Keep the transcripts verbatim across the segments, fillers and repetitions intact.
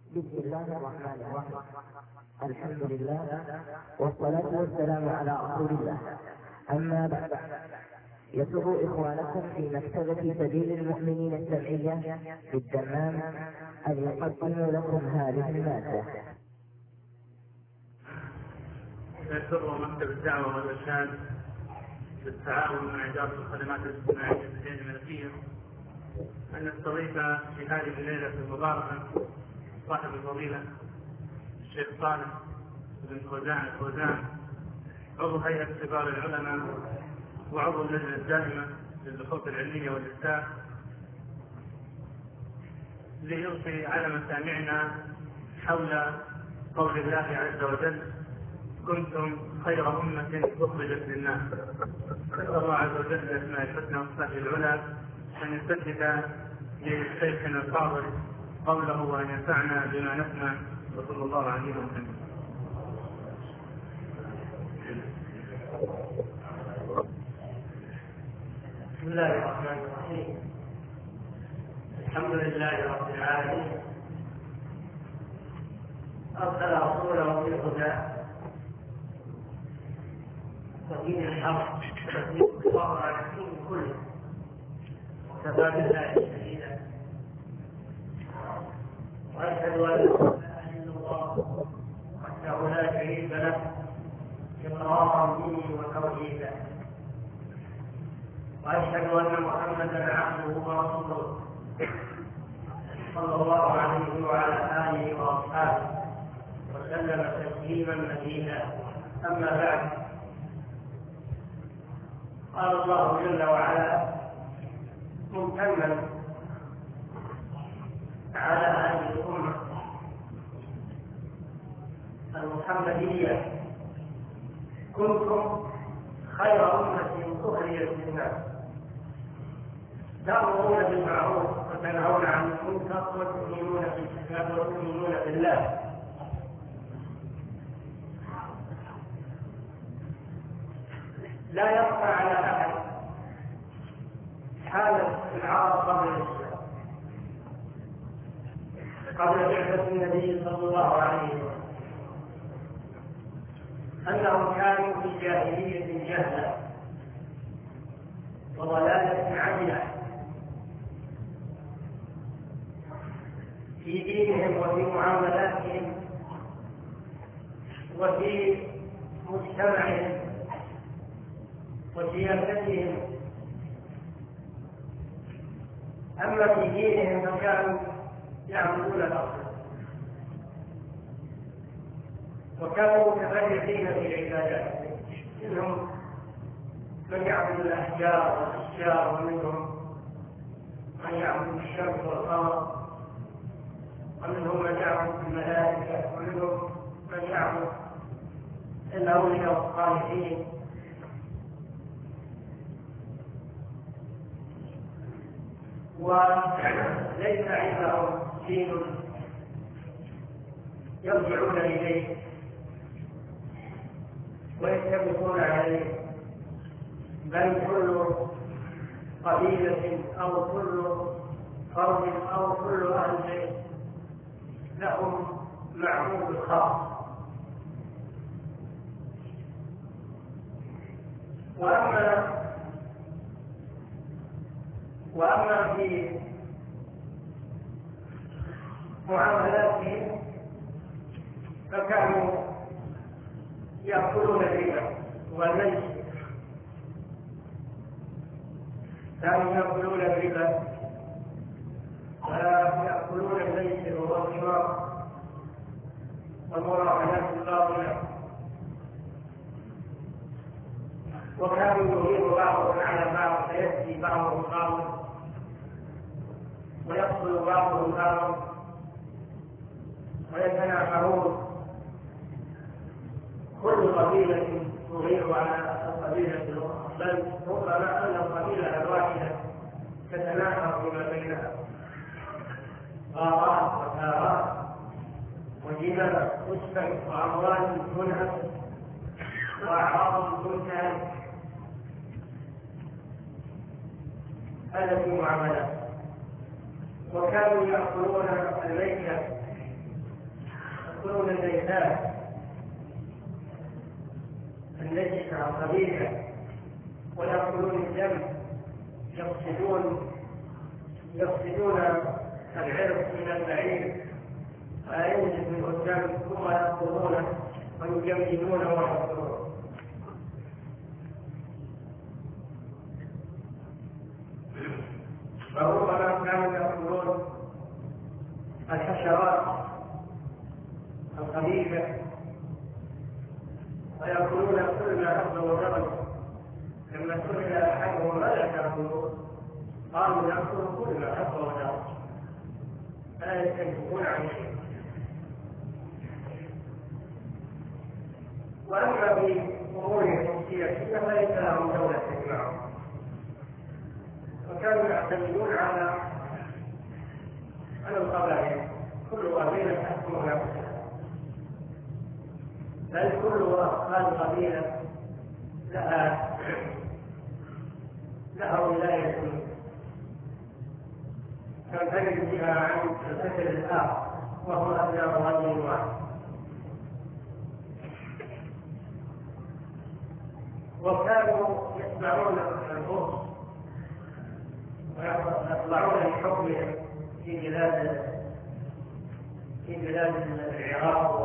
بسم الله الرحمن الرحيم. الحمد لله والصلاة والسلام على رسول الله. أما بعد، يسر إخوانكم في مكتبة سبيل المؤمنين السمعية في الدمام أن يقدموا لكم هذه المادة. يسر مكتب الدعوة والإرشاد بالتعاون مع إدارة الخدمات الاجتماعية في الجامعة الملكية أن نستضيف في هذه الليلة المباركة صاحب الفضيلة الشيخ صالح بن فوزان الفوزان، عضو هيئة كبار العلماء وعضو اللجنة الدائمة للبحوث العلمية والإفتاء، ليلقي على مسامعنا حول قول الله عز وجل: كنتم خير أمة أخرجت للناس. نسأل الله عز وجل بأسماء الحسنى وصفاته العلى أن يسدد لشيخنا الفاضل قوله وأن ينفعنا بما نسمع، وصلى الله عليه وسلم. بسم الله الرحمن الرحيم. الحمد لله رب العالمين، أرسل رسوله بالهدى ودين الحق ويظهر على الدين كله، وكفى بالله شهيدا. وأشهد أن لا إله إلا الله وحده لا شريك له إقرارا به وتوحيدا، وأشهد أن محمدا عبده ورسوله صلى الله عليه وعلى آله وأصحابه وسلم تسليما مزيدا. أما بعد، قال الله جل وعلا ممتنا على هذه الأمة المحمدية: كنتم خير أمة أخرجت للناس تأمرون بالمعروف وتنهون عن المنكر وتؤمنون بالكتاب وتؤمنون بالله. لا يخفى على أحد حالة العرب قبل الإسلام، قبل بعثة النبي صلى الله عليه وسلم، أنهم كانوا في جاهلية جهلة وضلالة عجلة في دينهم وفي معاملاتهم وفي مجتمعهم وسياستهم. أما في دينهم فكانوا يعبدون الأصنام، وكانوا متفرقين في العبادات، منهم من يعبد الأحجار والأشجار، ومنهم من يعبد الشمس والقمر، ومنهم من يعبد الملائكة، ومنهم من يعبد الأولياء والصالحين. وليس عندهم دين يرجعون إليه ويتفقون عليه، بل كل قبيلة أو كل قوم أو كل أهل لهم معبود خاص. وأما وأما في معاملاتهم فكانوا يأكلون الربا والميسر، كانوا يأكلون الربا ويأكلون الميسر والقمار والمراهنات الباطلة، وكانوا يغير بعضهم على بعض فيأتي بعضهم بعضا ويقتل بعضهم بعضا ويتناحرون، كل قبيلة تغير على القبيلة الأخرى، بل ربما أن القبيلة الواحدة تتناحر فيما بينها، غارات وثارات ودماء تسفك وأموال تنهب وأعراض تنتهك. هذا في معاملات. وكانوا يأكلون الميتة يدخلون البيتات النجسة الخبيثة ويأكلون الدم، يفسدون يفسدون العرق من البعير فينزف منه الدم ثم يأكلونه ويجمدونه ويأكلونه. فربما كانوا يأكلون الحشرات الخبيثة ويأكلون كل ما أكل وجبل. لما سئل أحدهم ماذا تأكلون؟ قالوا نأكل كل ما أكل وجبل، لا يستنكفون عن شيء. وأما في أمور الشمسية فليس لهم دولة تجمعهم، وكانوا يعتمدون على على القبائل، كل قبيلة تحكم نفسها، بل كل أفراد قبيلة لها لها ولاية تنفرد بها عن الفكر الآخر وهو أبناء رجل واحد. وكانوا يتبعون الحروب ويطلعون لحكمهم في بلاد في بلاد العراق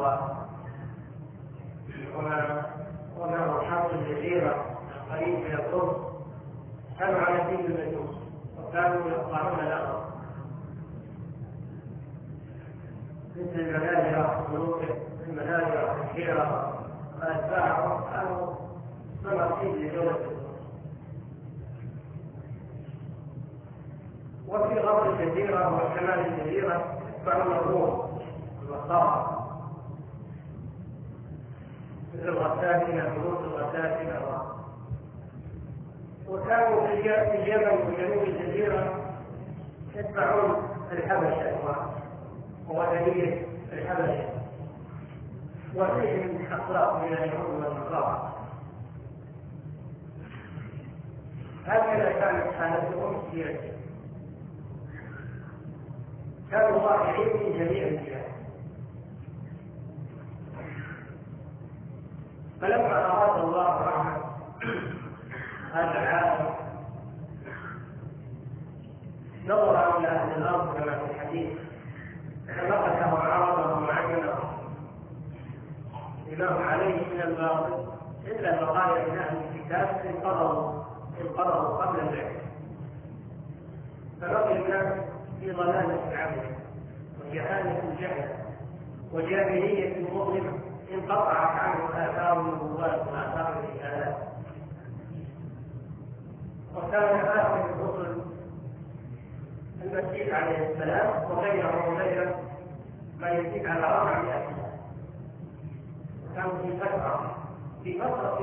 وما وما هو حرب الجزيرة قريب من القدس. كانوا على دين المجوس وكانوا يطلعون الأرض مثل المناجرة ملوكه المناجرة الحيرة وأتباعهم كانوا مناصب لدولة القدس. وفي غرب الجزيرة وشمال الجزيرة يتبعون الروم والنصارى مثل الغساسنة ملوك الغساسنة. وكانوا في اليمن وجنوب الجزيرة يتبعون الحبشة ووثنية الحبشة وفيهم أخلاق من اليهود والنصارى. هكذا كانت حالتهم السياسية، كانوا ضائعين في جميع الجهات. فلما أراد الله رحمة هذا العالم نظر إلى أهل الأرض كما في الحديث فمقته وعرضه وعجنه لما هم عليه من الباطل إلا بقايا من أهل الكتاب انقضوا انقضوا قبل ذلك، فبقي الناس في ضلالة العبد وجهالة الجهل وجاهلية مظلمة انقطعت عنه آثار النبوات وآثار الرسالات. وكان آخر الرسل المسيح عليه السلام وغيره وغيره ما يزيد على أربعمائة سنة. كانوا في فترة في فترة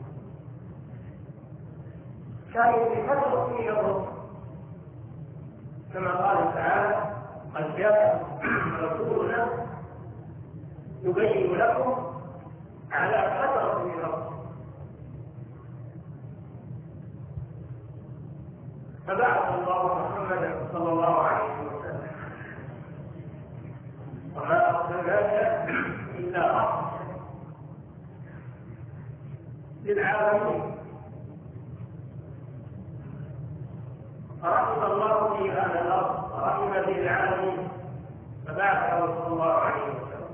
كانوا في فترة من الرسل كما قال تعالى قد جاء رسولنا يبين لكم على فترة من الرسل. فبعث الله محمدا صلى الله عليه وسلم وما أرسلناك إلا رحمة للعالمين. فرحم الله في هذا الأرض ورحم به العالمين فبعثه صلى الله عليه وسلم.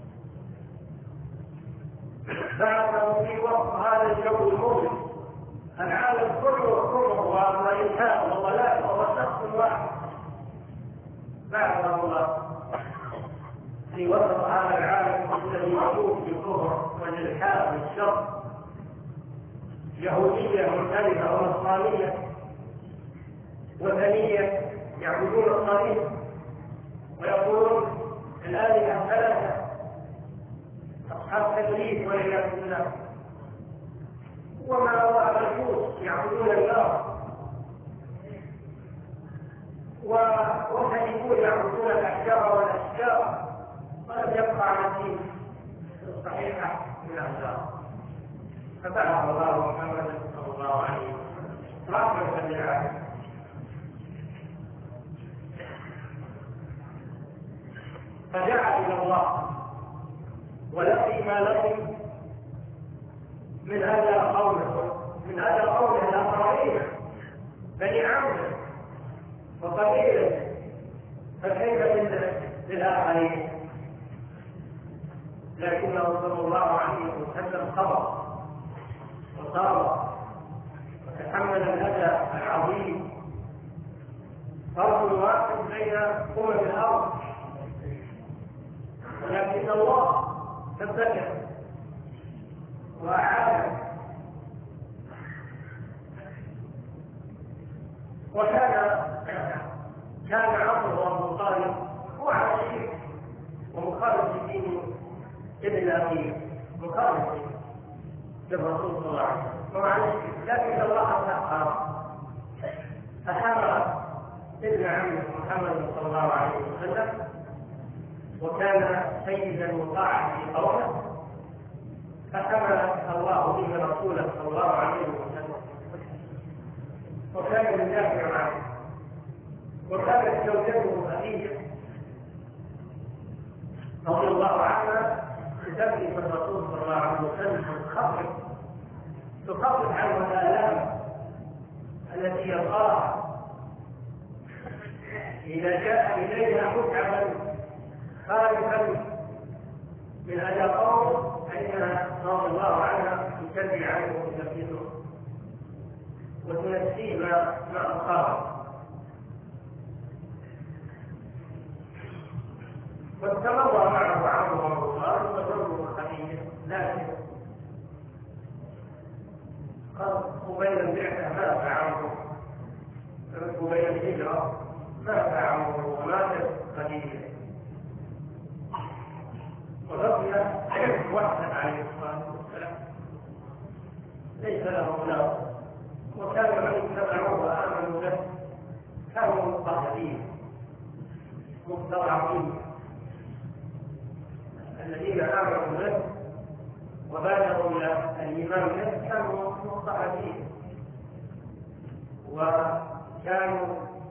بعثه في وقت هذا الجو المظلم، العالم كله كفر وإلحاد وضلال وهو شخص واحد. بعثه الله في وسط هذا العالم الذي يعوق بالكفر والإلحاد والشر، يهودية مختلفة ونصرانية وثنية يعبدون الصليب ويقولون الآلهة ثلاثة أصحاب تدريس والعياذ بالله، وما هو المجوس يعبدون النار والملحدون يعبدون الأحجار والأشجار، ولم يبقى على الدين الصحيحة من الأحجار. فبعث الله محمدا صلى الله عليه وسلم رحمة للعالمين. فجاء إلى الله ولقي ما لقي من هذا قومه من هذا قومه الآخرين بني عمرو وقبيله، فكيف للآخرين؟ لكنه صلى الله عليه وسلم صبر وصار وتحمل الأذى العظيم. فرق واحد بين أمم الأرض، ولكن الله ثبته وأعانه. وكان كان عمرو وابو طالب هو على الشرك ومخالف لدين ابن أبيه، مخالف للرسول صلى الله عليه وسلم ومع الشرك، لكن الله سخر فحمل ابن عمه محمد صلى الله عليه وسلم، وكان سيدا مطاعا في قومه، فحمل الله به رسوله صلى الله عليه وسلم، وكان يدافع عنه. وكانت زوجته خديجه رضي الله عنها تدافع الرسول صلى الله عليه وسلم، تخفف تخفف عنه الآلام التي يلقاها إذا جاء إليها متعبا خائفا من هذا القول، فإنها رضي الله عنها تسلي عنه وتنفذه وتنسيه ما ما أصابه. واستمر معه عمرو وابو طالب وزوجه خديجه، لكن قال قبيل البعثه مات عمرو، قبيل الهجره مات عمرو وماتت خديجه، وبقي وحده عليه الصلاه والسلام ليس له اولاد، وكان من اتبعوه وامنوا به كانوا مضطهدين مستضعفين. الذين آمنوا به وبالغوا إلى الإيمان به كانوا مضطهدين وكانوا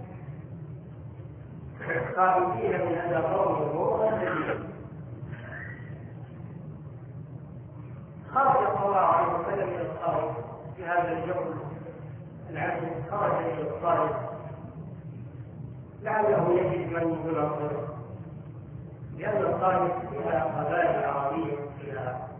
خائفين من هذا القوم المؤمنين. خرج صلى الله عليه وسلم إلى الطائف في هذا الجو العسر، خرج إلى الطائف لعله يجد من يناصره، لأن الطائف فيها قبائل عربية، فيها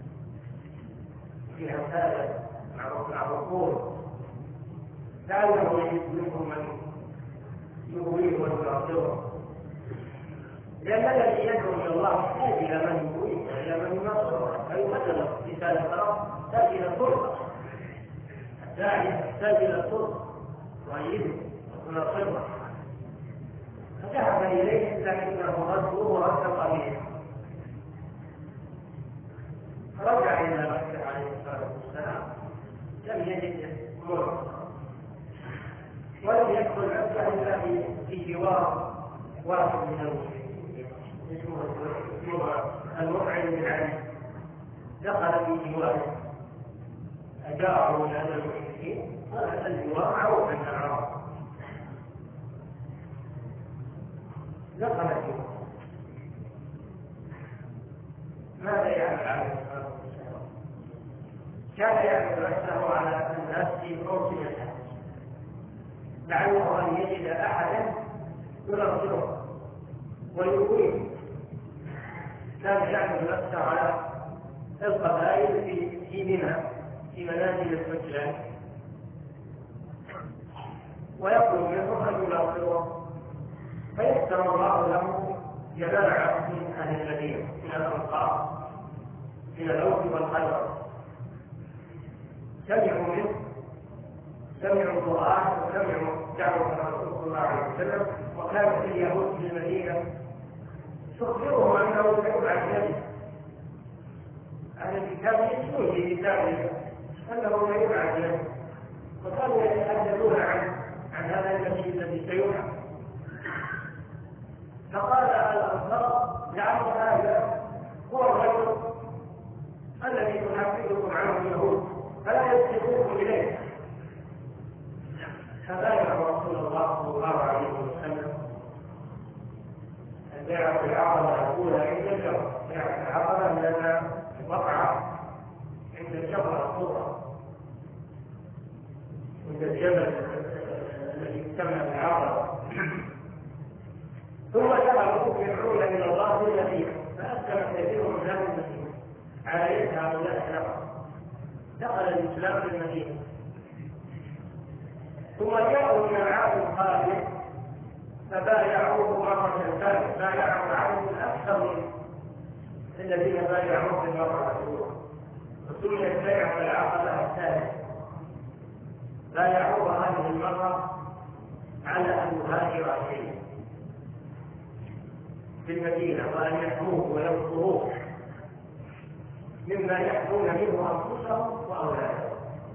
فيها سادة معروفون، لعله يجد منهم من يغويه ويناصره، لأن الذي يدعو إلى الله يحتاج إلى من يغويه وإلى من يناصره، فيبدل رسالة الرب تحتاج إلى فرصة، الداعية تحتاج إلى فرصة تؤيده وتناصره. فذهب إليه لكنه رده ورد قليلا، فرجع إلى مكة عليه الصلاة والسلام لم يجد مرة، ولم يدخل مكة إلا في جوار واحد من المشركين اسمه المطعم بن علي، دخل في جواره أجاره من هذا المشركين، وهذا الجوار معروف عند العرب. دخل فيه ماذا يعمل عليه الصلاة والسلام؟ كان يعمل نفسه على الناس في موسمه لعله أن يجد أحدا ينصره ويقويه. كان يعمل نفسه على القبائل في في منى في منازل الحجاج ويطلب منهم أن ينصره، فيسر الله له جماعة من أهل المدينة من الأنصار من الأوس والخزرج، سمعوا منه سمعوا القرآن وسمعوا دعوة الرسول صلى الله عليه وسلم، وكانت اليهود في المدينة تخبرهم أنه سيبعث نبي. أهل الكتاب يسمون في كتابهم أنه سيبعث نبي، وكانوا يتحدثون عن عن هذا النبي الذي سيبعث. فقال الأنصار لعل هذا هو الرجل الذي تحدثكم عنه اليهود فلا يسبقوكم إليه. فبايع رسول الله صلى الله عليه وسلم البيعة العقبة الأولى عند الجمرة، بيعة العقبة من كانوا يدعون الى الله في المدينه، فاسلم كثير من اهل المدينه على يد هؤلاء النفر، دخل الاسلام في المدينه. ثم جاءوا من العام القادم فبايعوه مرة ثانية، بايعوا عنه أكثر من الذين بايعوه في المرة الأولى، وسميت بيعة العقبة الثالثة. بايعوه هذه المرة على أن يهاجر إليه في المدينة وأن يحموه وينصروه مما يحمون منه أنفسهم وأولادهم،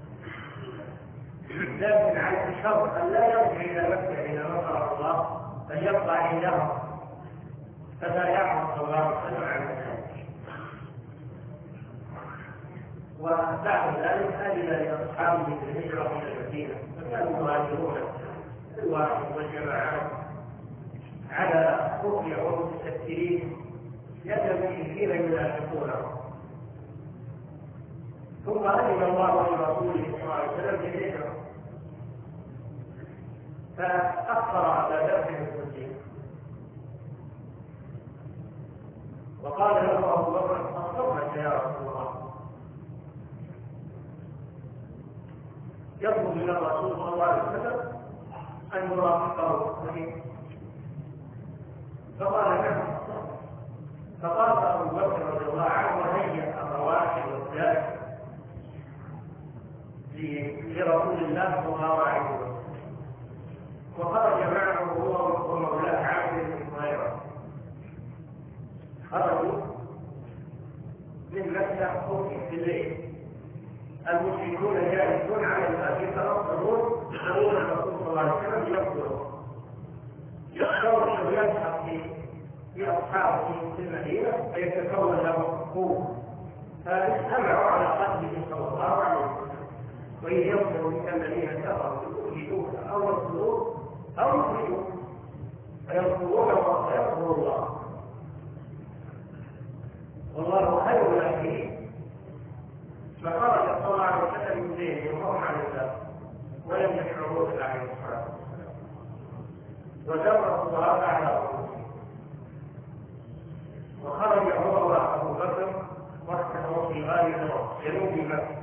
لكن على الشرط أن لا يرجع إلى مكة إلى نصر الله بل يبقى عندهم، فبايعه صلى الله عليه وسلم على ذلك. وبعد ذلك أذن لأصحابه بالهجرة إلى المدينة، فكانوا يهاجرون الواحد والجماعات على رؤيا ومتسترين يتمكنين ينافقونه. ثم أذن الله لرسوله صلى الله عليه وسلم بالهجرة، فأخر أبا بكر الصديق وقال له أبو بكر: أصبحت يا رسول الله. يطلب من الرسول صلى الله عليه وسلم أن يرافقه الصديق، فقال: نعم. فقال أبو بكر رضي الله عنه: وهيأ الرواحل والزاد لرسول الله صلى الله عليه وسلم، وخرج معه هو ومولاه عامر بن هريرة. خرجوا من مكة في الليل، المشركون جالسون على الباب يتنصرون يسألون الرسول صلى الله عليه وسلم يقتلون، يختار يلحق في أصحابه في المدينة فيتكون له قوة، فاجتمعوا على قتله صلى الله عليه وسلم. وإن ينصروا من الذين كفروا يؤيدون أو ينصرون أو يخرجون، فينصرون وينصر الله، والله خير الناصرين. فخرج صلى الله عليه وسلم من ليله وهم على الباب ولم يشعروا به عليه الصلاة والسلام، ودمر الصلاة على رؤوسهم. وخرج هو وأبو بكر واحتفظوا في غار جنوب مكة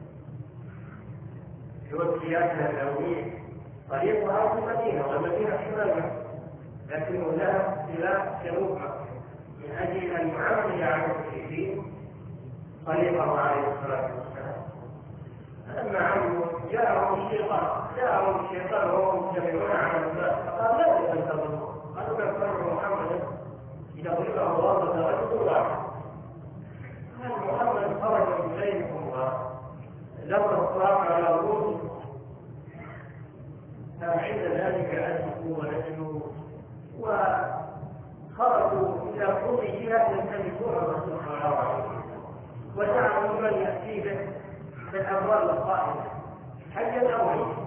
في وكياتها الأولية، طريقها في المدينة والمدينة شمال مكة، لكنه ذهب إلى جنوب مكة من أجل أن يعمل على المشركين طريقه عليه الصلاة والسلام. فلما عملوا جاءهم الشيطان جاءهم الشيطان وهم مجتمعون على الباب، فقال: لا تنتظروا، قالوا: نتبع محمدا إذا ضربه الله فتغلبوا واحد. قال: محمد خرج من بينكم ولم الصراط على رؤوسكم، فعند ذلك أسفوا ونجموا وخرجوا إلى كل جهة يلتمسون الرسول صلى الله عليه وسلم، وجعلوا من يأتي به بالأموال القائمة حيا أو ميتا،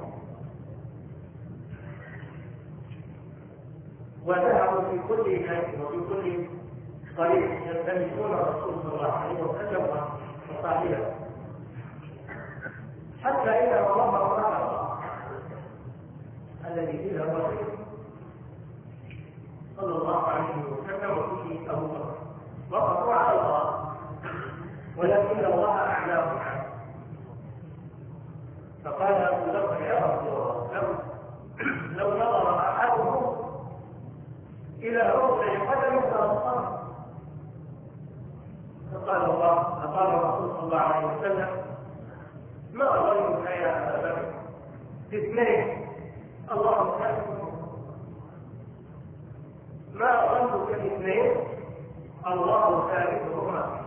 وذهبوا في كل مكان وفي كل طريق يلتمسون الرسول صلى الله عليه وسلم وصاحبه، حتى إذا وضعوا على الله الذي فيه الرسول صلى الله عليه وسلم وفيه أبو بكر، وقفوا على الله ولكن الله أعلاهم عنه. فقال أبو بكر: يا رسول الله، لو لو نظر أحدهم إلى موضع قدمه فأبصره. فقال الله فقال الرسول صلى الله عليه وسلم: ما ظنك يا أبا بكر باثنين الله ثالثهما؟ ما ظنك باثنين الله ثالثهما؟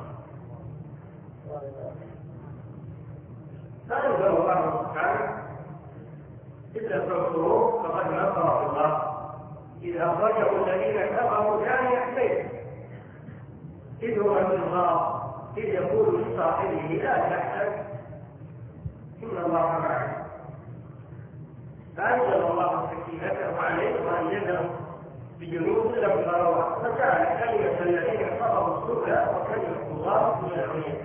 فأنزل الله سبحانه: إلا تنصروه فقد نصره الله إذ أخرجه الذين كفروا ثاني اثنين إذ هو في الغار إذ يقول لصاحبه: لا تحزن إن الله معنا. فأنزل الله سكينته عليه وأنزله بجنود لم تروها، فكان كلمة الذين كفروا السفلى وكلمة الله من العليا.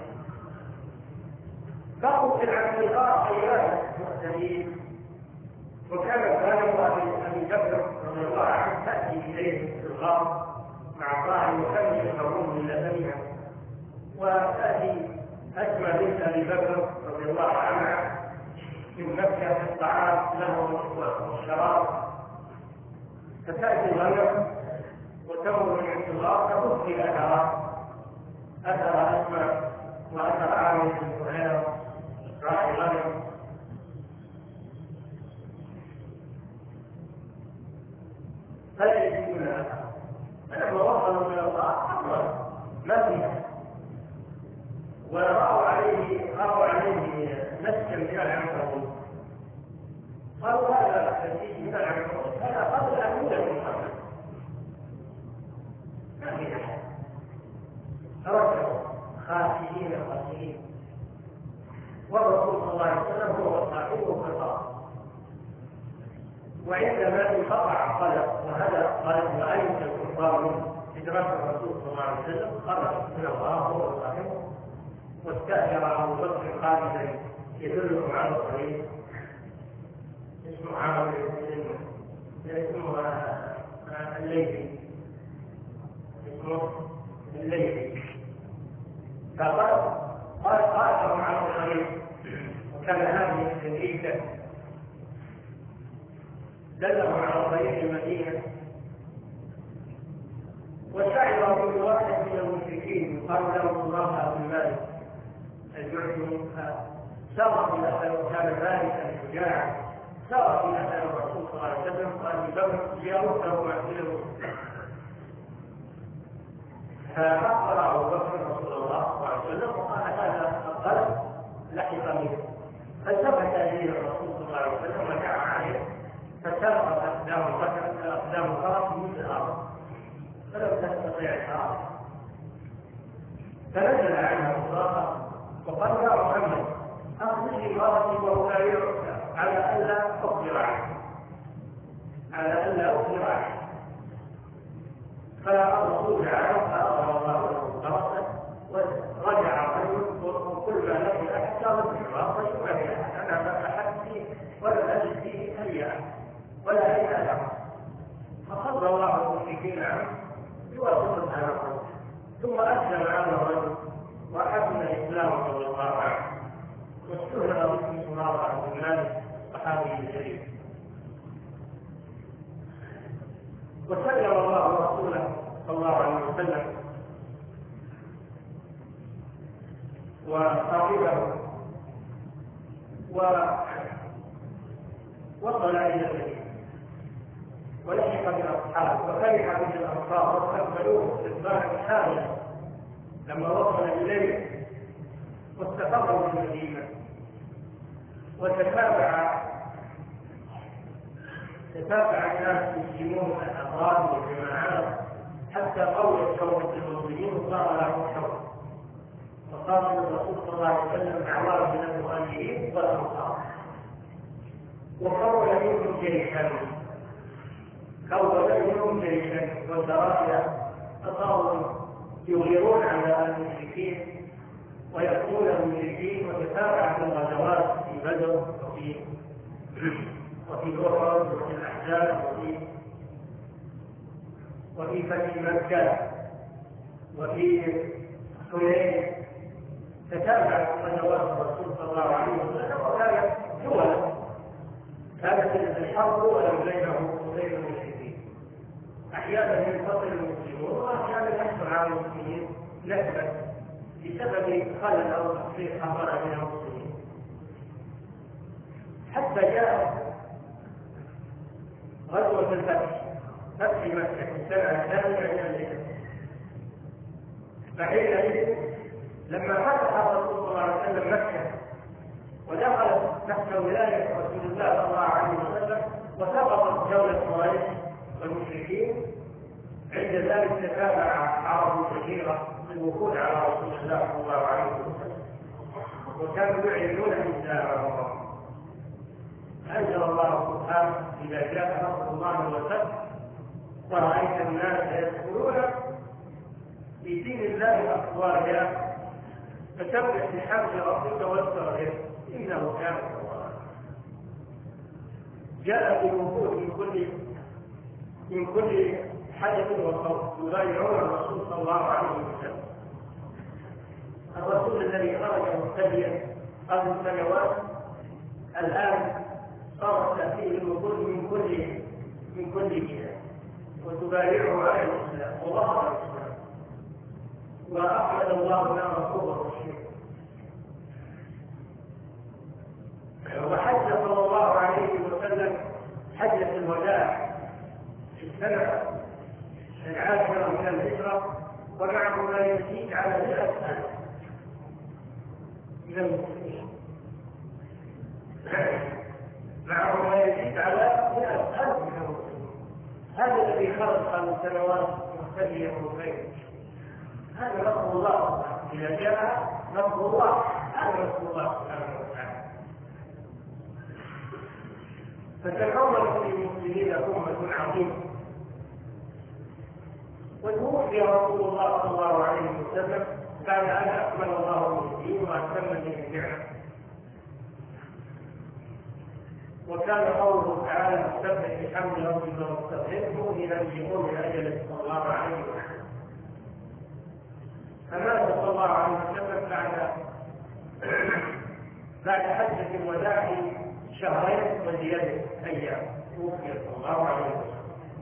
فقتل عن الغار حيوان مختلفين، وكان كان أبي بكر رضي الله عنه تأتي إليه في الغار مع الله يكمل قومه لديها، وتأتي أسمى بنت أبي بكر رضي الله عنها من مكة في الطعام له والشراب، فتأتي الغنم وتمر من انتظار فتبقي أثر أثر أسمى وأثر عامر بن سهير راعي غنم، فلا يجدون أثر. فلما وصلوا من الله أفضل ما فيها، ورأوا عليه رأوا عليه مسكا من العنكبوت، قالوا هذا مسيح من العنكبوت، هذا قبل أن يولد من قبل ما في أحد. فرجعوا خاسئين خاسئين، والرسول صلى الله عليه وسلم هو صاحبه في الأرض، وعندما انقطع القلق وهذا قلق وأيت الكفار منه إدراك الرسول صلى الله عليه وسلم خرج من الله هو صاحبه، واستأجر أبو بكر خالدا يدلهم على الطريق اسمه عامر اسمه الليثي اسمه الليثي، فقال قال قاتلهم على الطريق، وكان هذه التدريسة دلهم على طريق المدينة، وشعر كل واحد من المشركين قال له الله بن مالك الجعفي سار إلى أثر، كان ذلك شجاعا، سار إلى أثر الرسول صلى الله عليه وسلم قال بكر جاءته معتله، فأخبر أبو بكر رسول الله صلى الله عليه وسلم وقال هذا القلب لحق منه، فالتفت إليه الرسول صلى الله عليه وسلم ودعا عليه، فسرقت أقدام بكر أقدام الفرس من الأرض فلم تستطيع الحرام، فنزل عنها الصراخة وقال يا محمد أخرجي فرسي وأبايعك على ألا أخبر عنه على ألا أخبر عنه، فالرسول عنه فأخبر الله له فرسه ورجع الرجل وكل ما له حتى رجع راسه وما في أحد، أنا ما أحد فيه ولا أجد فيه أي أحد ولا أي أحد، فخذ الله المشركين عنه بواسطة هذا الرجل، ثم أسلم هذا الرجل وحسن الإسلام صلى الله عليه وسلم، واستهزأ باسم مرارة بن مالك صحابي الجليل، وسلم الله رسوله صلى الله عليه وسلم وصاحبه ووصل إلى المدينة ولحق بالأصحاب وفرح به الأنصار واستقبلوه استقبالا كاملا لما وصل إليه، واستقروا في المدينة وتتابع تتابع الناس المسلمون الأفراد والجماعات حتى قويت شوكة المسلمين وصار لهم شوكة، وصار الرسول صلى الله عليه وسلم أعوان من المهاجرين والأنصار، وكون منهم جيشا كون منهم جيشا والسرايا فصاروا يغيرون على المشركين ويأتون المشركين، وتتابعت الغزوات في بدر وفي وفي أحد وفي الأحزاب وفي وفي فتح مكة وفي حنين، تتابعت غزوات الرسول صلى الله عليه وسلم، وكانت دولا كانت الحرب دولا بينه وبين المشركين، أحيانا ينتصر المسلمون وأحيانا يحصل على المسلمين نكبة بسبب خلل أو تقصير حصل من المسلمين، حتى جاء غزوة الفتح فتح مكة السنة الثانية من الهجرة، فحينئذ لما فتح الرسول صلى الله عليه وسلم مكة ودخلت تحت ولاية رسول الله صلى الله عليه وسلم وسقطت دولة قريش والمشركين، عند ذلك تتابع عرب كثيرة للوقوع على رسول الله صلى الله عليه وسلم، وكانوا يعلنون إسلامهم. أنزل الله سبحانه إذا جاء نصر الله والفتح ورأيت الناس يدخلون في دين الله أفواجا فسبح بحمد ربك واستغفره إنه كان توابا. جاء بالوفود من كل من كل حدث وخوف يبايعون الرسول صلى الله عليه وسلم. الرسول الذي خرج مهتديا قبل سنوات الآن صارت تأتيه الوصول من كل من كل جهة وتبايعه على الإسلام وظهر الإسلام وأحمد الله له رسوله الرشيد. وحج صلى الله عليه وسلم حجة الوداع في السنة العاشرة من الهجرة ومعه ما يزيد على مئة ألف من المسلمين، معه ما يزيد على مئة ألف من المسلمين. هذا الذي خرج قبل سنوات مختلية وخير، هذا نصر الله. إذا جاء نصر الله هذا نصر الله سبحانه وتعالى. فتحولت للمسلمين أمة عظيمة، وتوفي رسول الله صلى الله عليه وسلم بعد أن أكمل الله الدين وأتم به النعمة. وكان قوله تعالى سبح بحمد ربك واستغفره إلى الجمهور أجل صلى الله عليه وسلم. فمات صلى الله عليه وسلم بعد بعد حجة الوداع شهرين وزيادة أيام، توفي صلى الله عليه وسلم.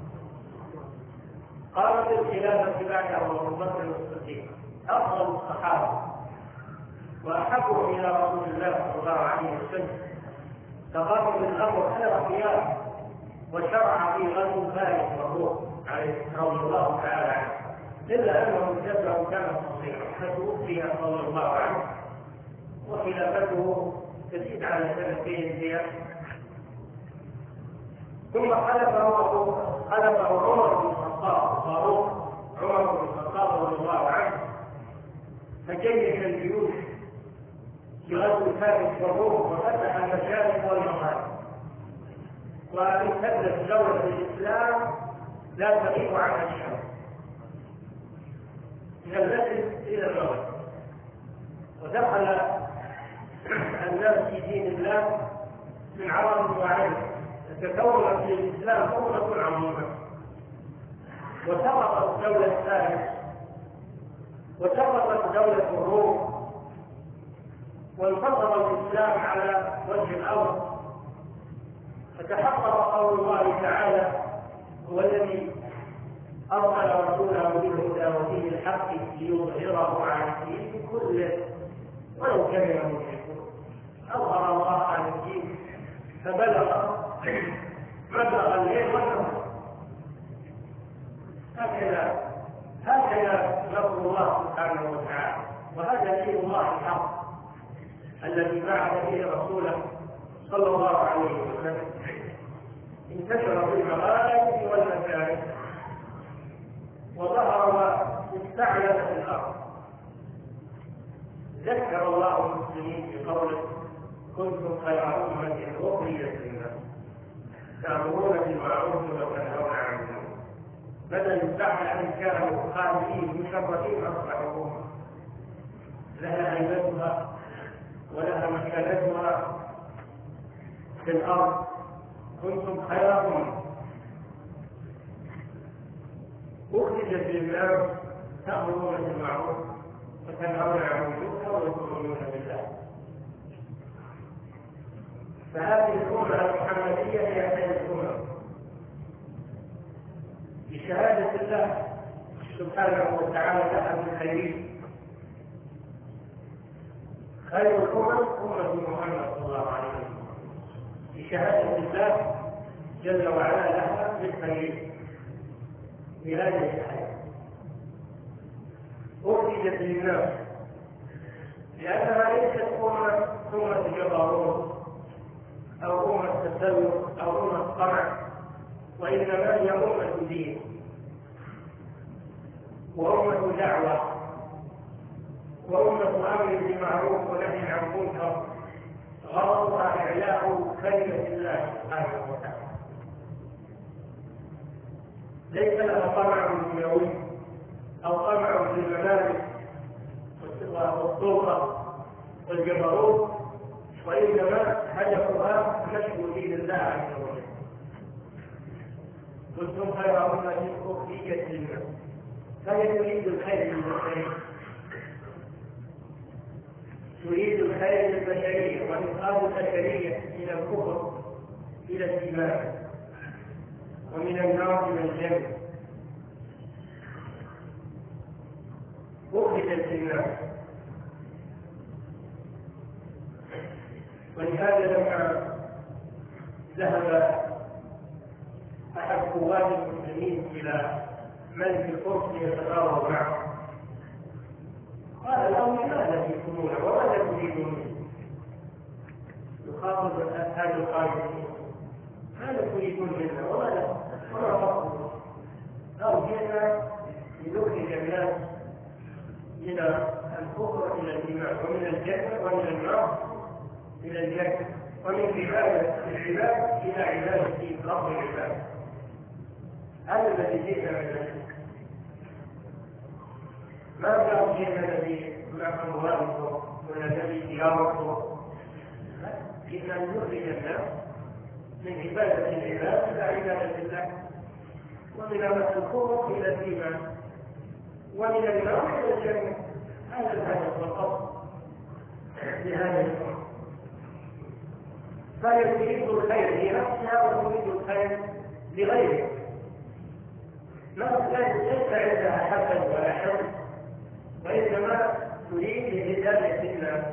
قامت الخلافة بعد أبو بكر الصديق أفضل الصحابة وأحبهم إلى رسول الله صلى الله عليه وسلم، فقام بالأمر خير خيار وشرع في غزو فارس والروم رضي الله تعالى عنه، إلا أنه جبله كان صغيرا فتوفي صلى الله عليه وخلافته تزيد على سنتين هي. ثم خلفه خلفه عمر بن الخطاب فاروق عمر بن الخطاب رضي الله عنه، فجيش الجيوش لغزو فارس والروم وفتح المشارق والمغارب، وامتدت دولة الإسلام لا تغيب عن الشام من المسجد إلى المغرب، ودخل الناس في دين الله من عرب وعجم، تكونت في الإسلام أمة عظيمة، وسقطت دولة فارس وسقطت دولة الروم، وانتصر الإسلام على وجه الأرض، فتحقق قول الله تعالى هو الذي أرسل رسوله بالهدى ودين الحق ليظهره على الدين كله ولو كره المشركون. أظهر الله على الدين فبلغ مبلغ الليل والنهار. هكذا هكذا نصر الله سبحانه وتعالى، وهذا دين الله الحق الذي بعث به رسوله صلى الله عليه وسلم، انتشر في المغارب والمشارق وظهر واستعلن في الارض. ذكر الله المسلمين بقوله كنتم خير امه اخرجت للناس تامرون بالمعروف وتنهون عن المنكر، بدل بعد ان كانوا خالدين مشرفين اصبحوا امه لها هيبتها ولها مكانتها في الارض. كنتم خير امه اخرجت للناس تامرون بالمعروف وتنهون عن المنكر وتؤمنون بالله. فهذه الامه المحمديه هي خير الامم بشهاده الله سبحانه وتعالى لها بالخيرين. خير الامم امه محمد صلى الله عليه وسلم بشهاده الله جل وعلا لها بالخيرين في هذه الحياه. أخرجت للناس لأنها ليست أمة أمة جبروت أو أمة تسلط أو أمة طمع، وإنما هي أمة دين وأمة دعوة وأمة أمر بالمعروف ونهي عن المنكر، غرضها إعلاء كلمة الله سبحانه وتعالى. ليس لها طمع دنيوي أو طمع في الممالك والسلطة والجبروت، وإنما هدفها نشر دين الله عز وجل. كنتم خير أمة أخرجت للناس. فهي تريد الخير للبشرية، تريد الخير للبشرية وإنقاذ البشرية من الكفر إلى الإيمان، ومن النار إلى الجنة. أخرجت للناس. ولهذا لما ذهب أحد قوات المسلمين إلى ملك الفرس ليتفاوض معه قال له: لماذا تجيبون وماذا تريدون؟ يخاطب أهل القائدين: ماذا تريدون منا وماذا وما فضلكم؟ قالوا: جئنا لنخرج الناس من الكفر إلى الإيمان، ومن الجنة ومن النار إلى الجنة، ومن عبادة العباد إلى عبادة رب العباد. هذا الذي جئنا من ذلك. ما كان جئنا الذي معك أموالكم ولا الذي ثيابكم، إلا أن نخرج الناس من عبادة العباد إلى عبادة الله، ومن الكفر إلى الإيمان، ومن النار إلى الجنة. هذا الهدف والقصد لهذا الأمر. فهي تريد الخير لنفسها وتريد الخير لغيرها. ليس عندها حسد ولا حسد، وإنما تريد لهداية الناس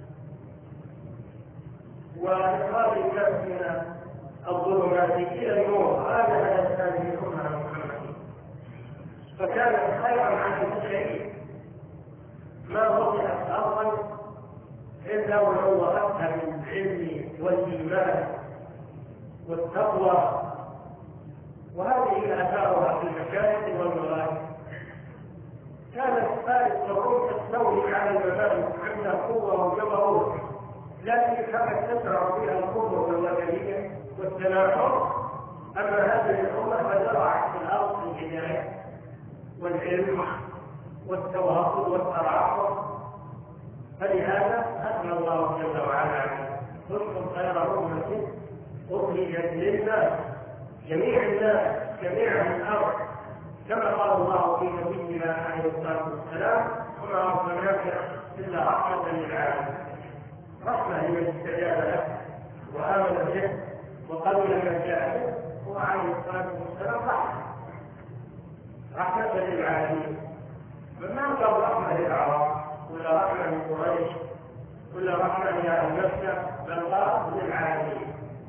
وإخراج الناس من الظلمات إلى النور. هذا هدف هذه الأمة المحمدية. فكان خيرا عن البشرية ما وضعت أرضا إلا ونورتها بالعلم والإيمان والتقوى، وهذه آثارها في المشاهد والمغارب. كانت فارس والروم تستولي على الممالك عندها قوة وجبروت، لكن كانت تزرع فيها الكفر والوثنية والتناحر. أما هذه الأمة فزرعت في الأرض الهداية والعلم والتواصل والتراحم. فلهذا أثنى الله جل وعلا عليه: كنتم خير أمة أخرجت للناس، جميع الناس، جميع الأرض، كما قال الله في نبينا عليه الصلاة والسلام: وما أرسلناك إلا رحمة للعالمين. رحمة لمن استجاب له وآمن به وقبل ما جاء به. هو عليه الصلاة والسلام رحمة رحمة للعالمين. ما قال رحمة للأعراب ولا رحمة لقريش ولا رحمة لأهل مكة، بل قال للعالمين.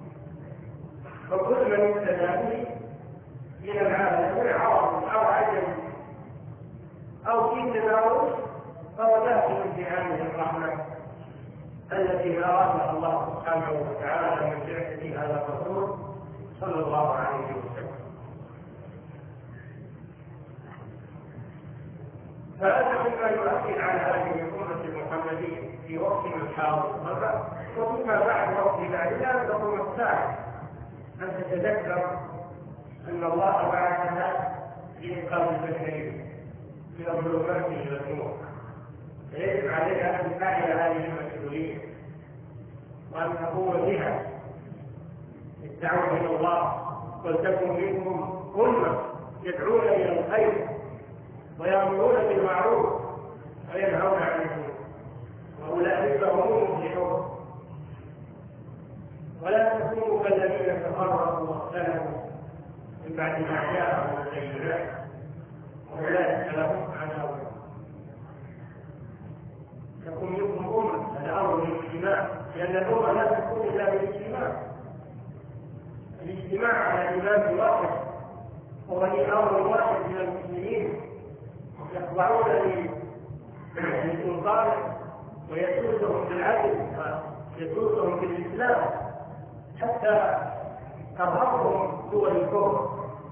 فكل من ابتدى به من العالم عرب أو عجم أو في تناول فهو داخل في هذه الرحمة التي أرادها الله سبحانه وتعالى من بعثة هذا الرسول صلى الله عليه وسلم. فهذا مما يؤكد على هذه الأمة المحمدية في وقت الحاضر وفيما بعد وقت ذلك لا تقوم الساعة أن تتذكر أن الله بعثها لإنقاذ البشرية من الظلمات إلى النور. فيجب عليها أن تفعل هذه المسؤولية وأن تقوم بها الدعوة إلى الله. ولتكن منكم أمة يدعون إلى الخير ويأمرون بالمعروف وينهون عن المنكر، وأولئك هم المفلحون. ولا تكونوا كالذين تفرقوا واختلفوا من بعد ما جاءهم البينات وأولئك لهم عذاب. تكون منكم أمة، هذا أمر بالاجتماع، لأن الأمة لا تكون إلا بالاجتماع. الاجتماع على إمام واحد وولي أمر واحد من المسلمين يخضعون للسلطان ويسودهم بالعدل ويسودهم بالإسلام حتى ترهقهم دول الكفر.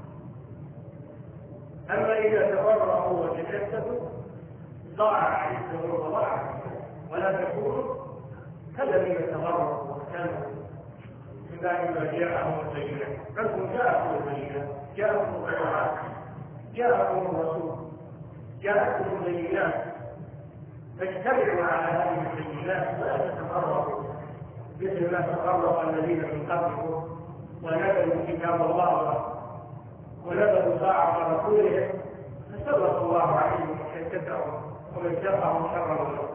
أما إذا تفرقوا وتشتتوا ضاع عزهم وضاع، ولا تكونوا كالذين تفرقوا واختلفوا من بعد ما جاءهم البينات. أنتم جاءكم البينات، جاءكم القرآن، جاءكم الرسول، جاءتكم البينات، فاجتمعوا على هذه البينات ولا تتفرقوا مثل ما تفرق الذين من قبلكم ونبذوا كتاب الله وراء ظهورهم. وكذلك نبذوا كتاب الله وراء ظهورهم. فالله سبحانه وتعالى يقول: ولتكن منكم أمة يدعون إلى الخير ويأمرون بالمعروف وينهون عن المنكر، وأولئك هم المفلحون. رسوله فسلط الله عليهم وشددهم ومزقهم شر الأمور.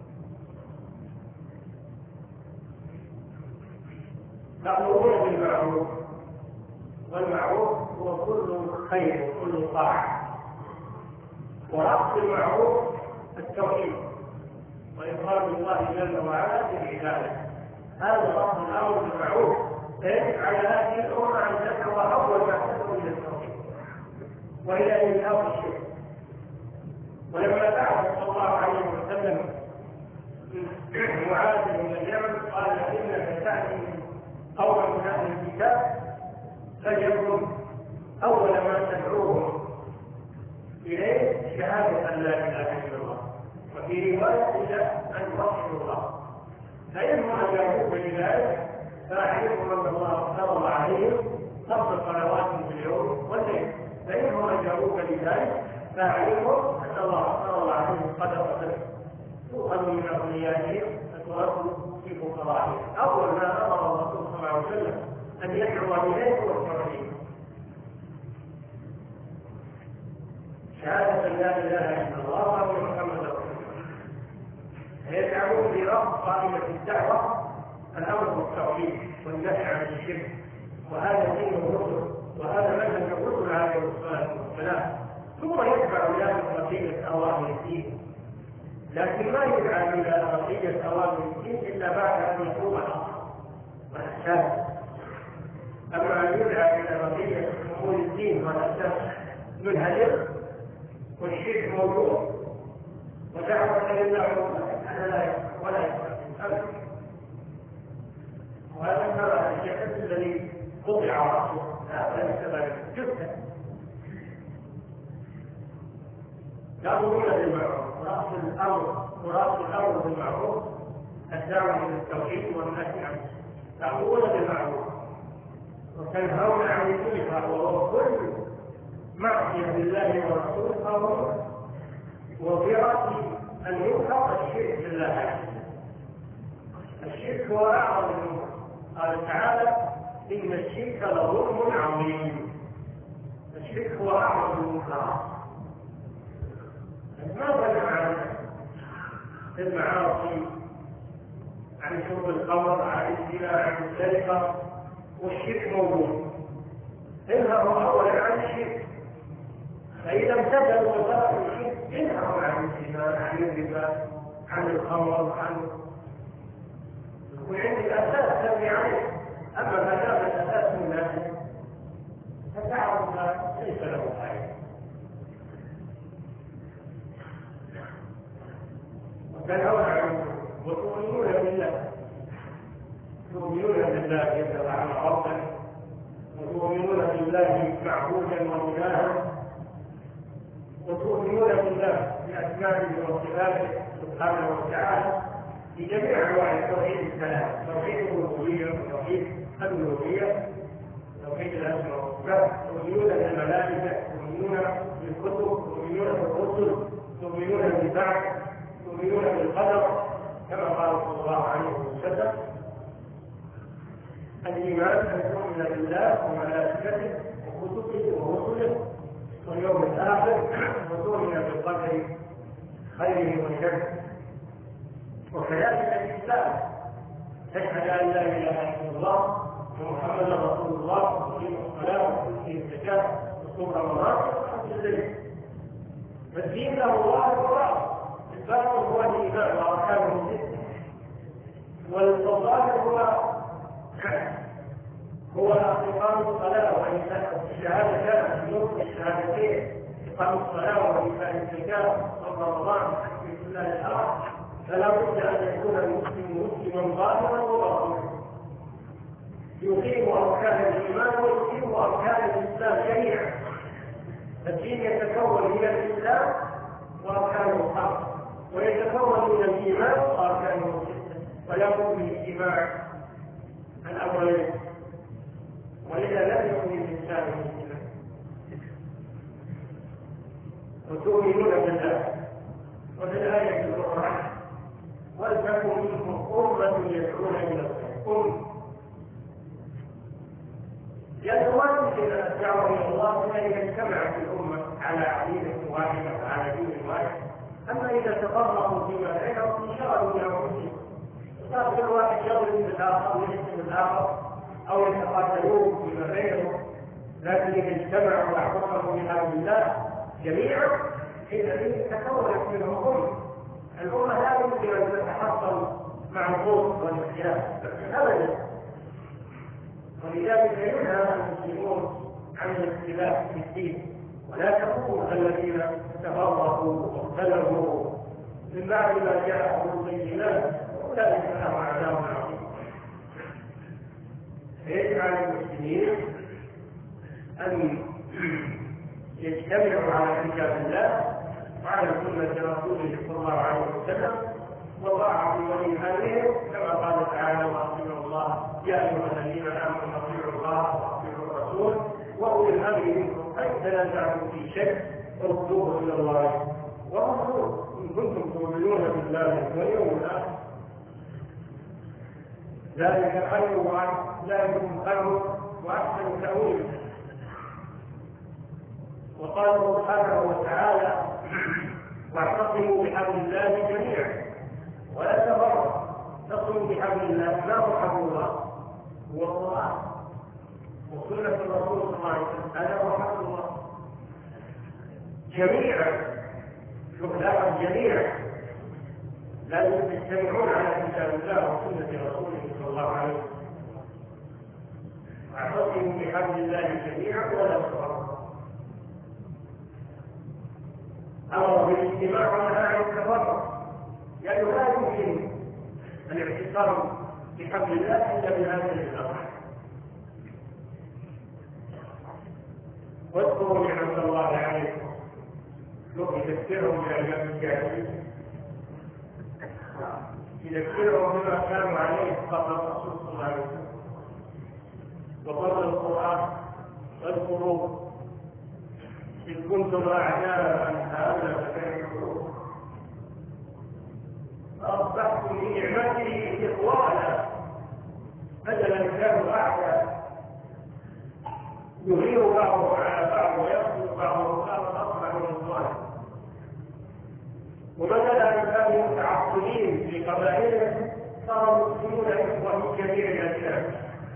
تأمرون بالمعروف، والمعروف هو كل خير وكل طاعة، ورأس المعروف التوحيد وإقرار الله جل وعلا بعباده. هذا رأس الأمر بالمعروف، فيجب على هذه الأمة أن تدعو أول ما تدعو إلى التوحيد وإلى إنكار الشرك. ولما بعث صلى الله عليه وسلم معاذ بن اليمن قال إنك تأتي قوما من أهل الكتاب فليكن أول ما تدعوهم إليه شهادة أن لا إله إلا الله، وفي رواية إلى أن توحدوا الله. فإنهم أجابوك لذلك فأعلمهم أن الله فرض عليهم خمس صلوات في اليوم والليل. فإنهم أجابوك لذلك فأعلمهم أن الله فرض عليهم صدقة تؤخذ من أغنيائهم فترد في فقرائهم. أول ما أمر الرسول صلى الله عليه وسلم أن يدعو إليه هو التوحيد، شهادة لا إله إلا الله وأن محمدا رسول الله. فيجعلون في رأس قائمة الدعوة الأمر بالتوحيد والنهي عن الشرك، وهذا دين الرسل وهذا منهج الرسل عليه الصلاة والسلام. ثم يتبع ذلك بقية أوامر الدين، لكن ما يدعى إلى بقية أوامر الدين إلا بعد أن يقوم الأمر والأساس. أما أن يدعى إلى بقية أمور الدين والأساس منهدر والشرك موجود ودعوة لله ولا يستطيع. وهذا كما الجسد الذي قطع رأسه لا يستطيع جثة. يأمرون بالمعروف، ورأس الأمر ورأس الأمر بالمعروف الدعوة إلى التوحيد والنهي عنه. تأمرون بالمعروف وتنهون عن المنكر، وهو كل معصية بالله ورسوله فهو وفي رأس المنكر الشرك بالله. الشرك هو أعظم المنكر. قال تعالى إن الشرك لظلم عظيم. الشرك هو أعظم المنكرات. ماذا نعلم في المعاصي؟ عن شرب الخمر، عن الزنا، عن السرقة، والشرك موجود. انهوا أولا عن الشرك، فإذا امتثلوا وتركوا الشرك انهوا عن الزنا، عن الربا، عن الخمر، عن وعند الأساس تبني عليه. أما ما دام الأساس من نفسه فتعرف ليس له فائدة. وتنهون عنه وتؤمنون بالله، تؤمنون بالله جل وعلا ربا، وتؤمنون بالله معبودا وإلها، وتؤمنون بالله بأسمائه وصفاته سبحانه وتعالى في جميع أنواع التوحيد الثلاث: توحيد الربوبية وتوحيد الألوهية توحيد الأسماء والصفات. تؤمنون بالملائكة، تؤمنون بالكتب، تؤمنون بالرسل، تؤمنون بالبعث، تؤمنون بالقدر كما قال صلى الله عليه وسلم: الإيمان أن تؤمن بالله وملائكته وكتبه ورسله واليوم الآخر، وتؤمن بالقدر خيره وشره. وكذلك الإسلام تشهد أن لا إله إلا الله ومحمدا رسول الله، وتقيم الصلاة وتؤتي الزكاة وتصوم رمضان وتحج البيت. فالدين له ظاهر وباطن. الباطن هو الإيمان وأركانه الستة، والظاهر هو هو إقام الصلاة وإيتاء الشهادتين في نصف الشهادتين: إقام الصلاة وإيتاء الزكاة وصوم رمضان وحج الله الحرام. فلا بد أن يكون المسلم مسلما ظاهرا وباطنا، يقيم أركان الإيمان ويقيم أركان الإسلام جميعا. الدين يتكون من الإسلام وأركانه الخمس، ويتكون من الإيمان وأركانه الستة، ولا بد من اجتماع الأمرين، ولذا لم يكن الإنسان مسلما. وتؤمنون بالله. وفي الآية الأخرى: ولتكن منكم أمة يدعون إلى الخير. يدعون إلى الدعوة إلى الله أن يجتمع في الأمة على عقيدة واحدة وعلى دين واحد. أما إذا تفرقوا فيما بينهم انشغلوا بأنفسهم، صار كل واحد يضرب بالآخر ويشتم الآخر أو يتقاتلون فيما بينهم. لكن إذا اجتمعوا واعتصموا بحبل الله جميعا حينئذ تكونت منهم أمة. الأمة لا يمكن أن تتحصل مع الخوف والاختلاف أبدا. ولذلك ينهى المسلمون عن الاختلاف في الدين، ولا تكونوا الذين تفرقوا واختلفوا من بعد ما جاءهم البينات أولئك لهم عذاب عظيم. فيجب على المسلمين أن يجتمعوا على كتاب الله وعلى سنة رسوله صلى الله عليه وسلم وطاعة ولي أمرهم، كما قال تعالى: وأطيعوا الله يا أيها الذين آمنوا أطيعوا الله وأطيعوا الرسول وأولي الأمر منكم، فإن تنازعتم في شيء ردوه إلى الله والرسول إن كنتم تؤمنون بالله واليوم الآخر، ذلك خير وأحسن خير وأحسن تأويلا. وقال سبحانه وتعالى: واعتصموا بحبل الله جميعا ولا تفرقوا. تصلوا بحبل الله، ما هو حبل الله؟ هو القرآن وسنة الرسول صلى الله عليه وسلم، هذا هو حبل الله جميعا. شهداء جميعا لازم يجتمعون على كتاب الله وسنة رسوله صلى الله عليه وسلم. واعتصموا بحبل الله جميعا ولا تفرقوا. أمر بالاجتماع ونهى عن التفرق، لأنه لا يمكن الاعتصام بحبل الله إلا بهذه الأمر. واذكروا نعمة الله عليكم يذكرهم بأيام الجاهلية، يذكرهم بما كانوا عليه قبل الرسول صلى الله عليه وسلم وقبل القرآن. واذكروا إن كنتم أعداء فألف بين قلوبكم فأصبحتم بنعمته إخوانا، بدلا كانوا أعداء يغير بعضهم على بعض ويقتل بعضهم بعضا أصبحوا إخوانا. وبدلا كانوا متعصبين في قبائلهم صاروا المسلمون إخوة في جميع الأجيال.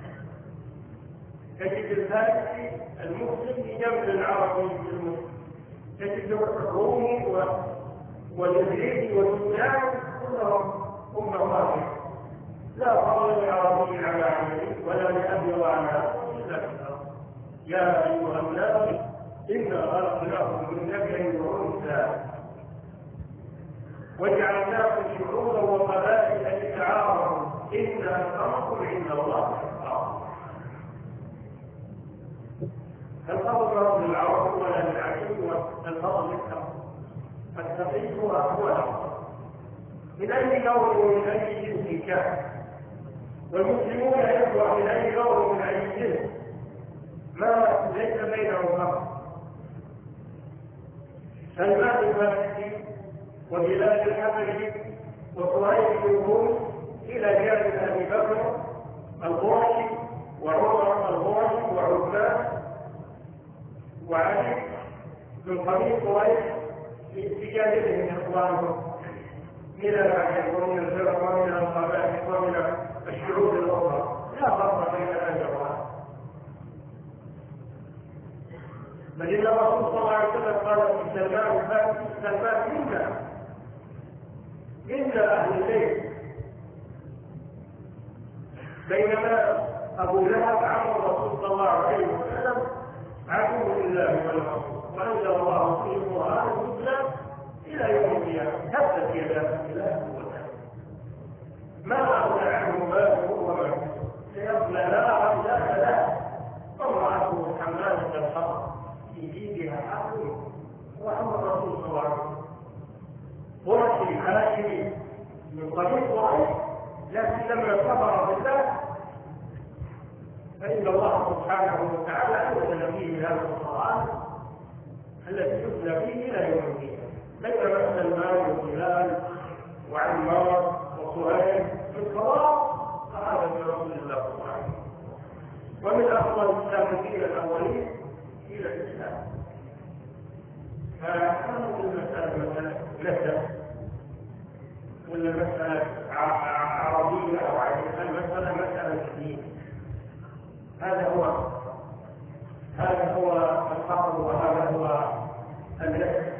تجد الفارسي المسلم بجنب العربي المسلم، تجد الرومي والإنجليزي والسوداني كلهم أمة واحدة، لا فضل لعربي على عربي ولا لأبيض على أبيض إلا بالأرض. يا أيها الناس إنا خلقناكم من ذكر وأنثى وجعلناكم شعوبا وقبائل لتعارفوا إن أكرمكم عند الله أتقاكم. الفضل للعرب ولا للعجم، والفضل للتقوى. التقي هو هو الأفضل من أي نوع ومن أي جنس كان، والمسلمون يخضع من أي نوع ومن أي جنس، ما ليس بينهم فرق. سلمان الفارسي وبلال الحبشي وصهيب بن روم إلى جانب أبي بكر القرشي وعمر القرشي وعثمان وعلي من قبيل قريش بجانبهم اخوانهم من العجم ومن الفرق ومن القبائل ومن الشعوب الاخرى، لا فرق بين الاجر. بل ان الرسول صلى الله عليه وسلم قال في سلمان الفارسي: سلمان منا منا اهل البيت. بينما ابو لهب عم الرسول صلى الله عليه وسلم عدو لله والرسول، وانزل الله فيه القران الاسلام الى يوم القيامه، تبت يدا الله وتعالى ما اغنى عنه ماله وما كسب سيصلى نارا ذات لهب وامراته حماله الحطب في جيدها حبل وامر الرسول صلى الله عليه وسلم. قرشي هاشمي من قبيل قريش، لكن لما صبر بالله فإن الله سبحانه وتعالى أنزل فيه هذا القرآن الذي يتلى فيه إلى يوم القيامة. بينما سلمان وبلال وعمار وصهيب في القضاء فهذا من رسول الله صلى الله عليه وسلم، ومن أفضل السابقين الأولين إلى الإسلام. فكانت المسألة مسألة لذة ولا مسألة عربية أو عجيبة، المسألة مسألة دين. هذا هو هذا هو الفقر وهذا هو اللذة.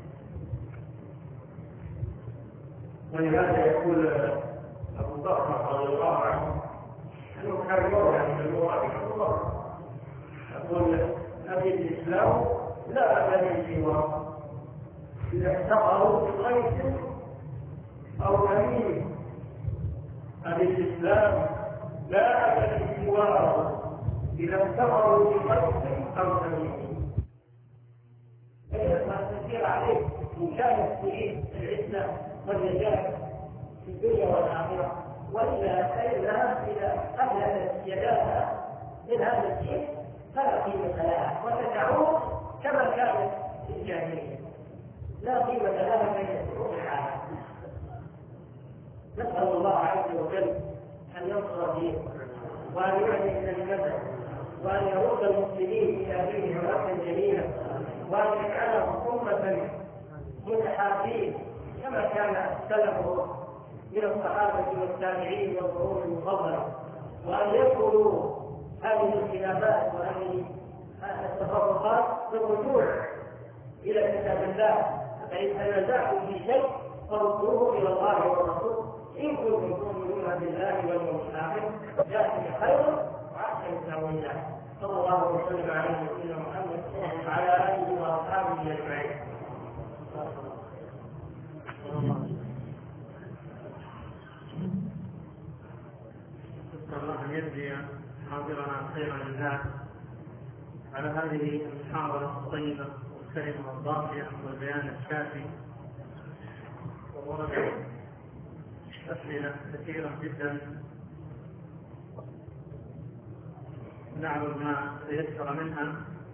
ولهذا يقول أبو بكر رضي الله عنه أنه كان يروى من اللغة يقول أبي الإسلام لا أبدا سواه إذا افتقروا بغيث أو أمين. أبي الإسلام لا أبدا سواه إذا افتقروا بغيث أو أمين. ما تسير عليه إن كانت تريد العزة والنجاة في الدنيا والآخرة، وإلا فإنها إذا أهلت يداها من هذا الشيء فلا قيمة لها وتدعوه كما كانت في الجاهلية، لا قيمة لها بين شروط العالم. نسأل الله عز وجل أن ينصر دينه وأن يعلي كلمته وأن يرد المسلمين إلى دينه ردا جميلا، وأن يجعلهم أمة متحابين كما كان السلف من الصحابة والتابعين والقرون المفضلة، وأن يدخلوا هذه الخلافات وهذه التفرقات بالرجوع إلى كتاب الله. فإن تنازعتم في شيء فردوه إلى الله والرسول إن كنتم تؤمنون بالله واليوم الآخر، ذلك خير وأحسن تأويلا. صلى الله وسلم على نبينا محمد وعلى آله وأصحابه أجمعين. نسأل الله أن يجزي حاضرنا خير الجزاء على هذه المحاضرة الطيبة والكلمة الضافية والبيان الشافي، وورد أسئلة كثيرة جدا نعرض ما تيسر منها.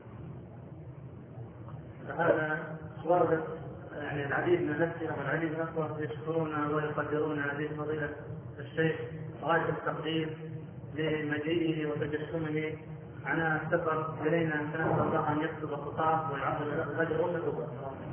فهذا وردت يعني العديد من الأسئلة والعديد من الأخوة يشكرون ويقدرون هذه فضيلة الشيخ غاية التقدير لمجيئه وتجسمه على السفر إلينا، فنسأل الله أن يكتب خطاه ويعظم له أجر ونتوبة،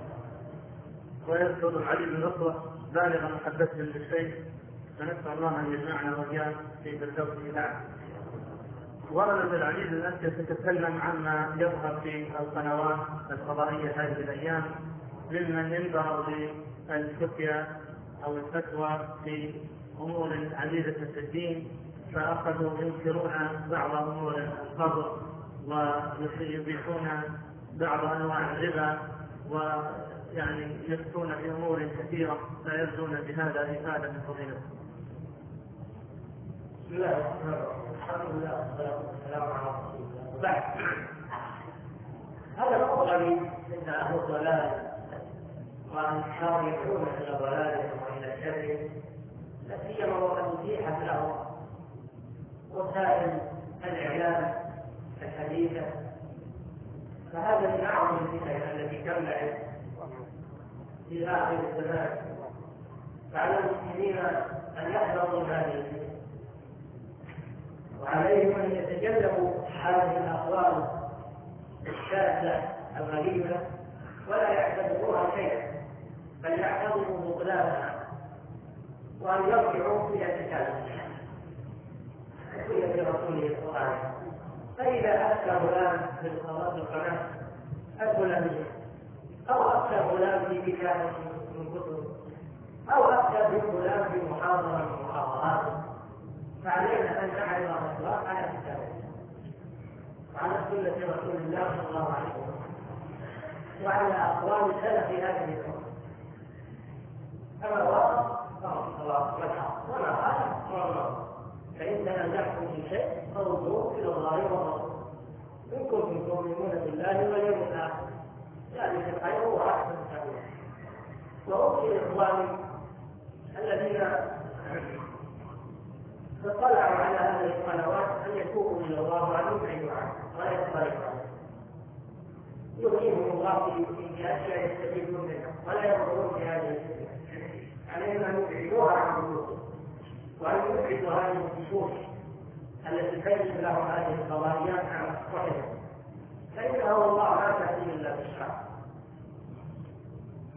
ويذكر العديد من الأخوة بالغ محبتهم للشيخ، فنسأل الله أن يجمعنا وإياه في فردوس الأعلى. وردت العديد من الأسئلة تتكلم عما يظهر في القنوات الفضائية هذه الأيام ممن ينبغوا للفتيا أو الفتوى في أمور عديدة في الدين، فأخذوا ينكرون بعض أمور القبر ويبيحون بعض أنواع الربا، ويعني يفتون في أمور كثيرة لا يرجون بهذا إفادة من فضيلته. بسم الله الرحمن الرحيم. الحمد لله والصلاة والسلام على رسول الله. وبعد، هذا هو غريب من أهل الضلال وأنصار يدعون إلى ضلالهم وإلى شرهم، لا سيما وقد أتيحت لهم وسائل الإعلام الحديثة. فهذا من أعظم الفتن التي تمنع في آخر الزمان، فعلى المسلمين أن يحذروا من هذه الفتن، وعليهم أن يتجنبوا هذه الأقوال الشاذة الغريبة ولا يعتبروها شيئا، بل يعتبروا بطلانها وأن يرجعوا إلى كتابها وسنة رسوله صلى الله عليه وسلم. فإذا أفتى غلام في القناة الفلانية أو أفتى غلام في كتاب من كتب أو أفتى بالغلام في محاضرة من محاضرات، فعلينا أن نعرض الأخلاق على كتابه وعلى سنة رسول الله صلى الله عليه وسلم وعلى أقوال سلف هذه الأمة. كما وصف فهو الله والحق وما خالف والله، فإننا نحكم بشيء فردوه إلى الله والرسول إن كنتم تؤمنون بالله واليوم الآخر، ذلك الخير وأحسن تأويلا. وأوصي إخواني الذين اطلعوا على هذه القنوات أن يتوبوا إلى الله وأن يبعدوا عنه ولا يختلفوا عنه. يقيمهم الله في أشياء يستفيدون منها ولا يضرون في هذه الفتنة. علينا أن يبعدوها عن وجودهم وأن يبعدوا هذه النصوص التي تجد لهم هذه القضايات عن صحيح، فإنها والله لا تأتي إلا بالشر.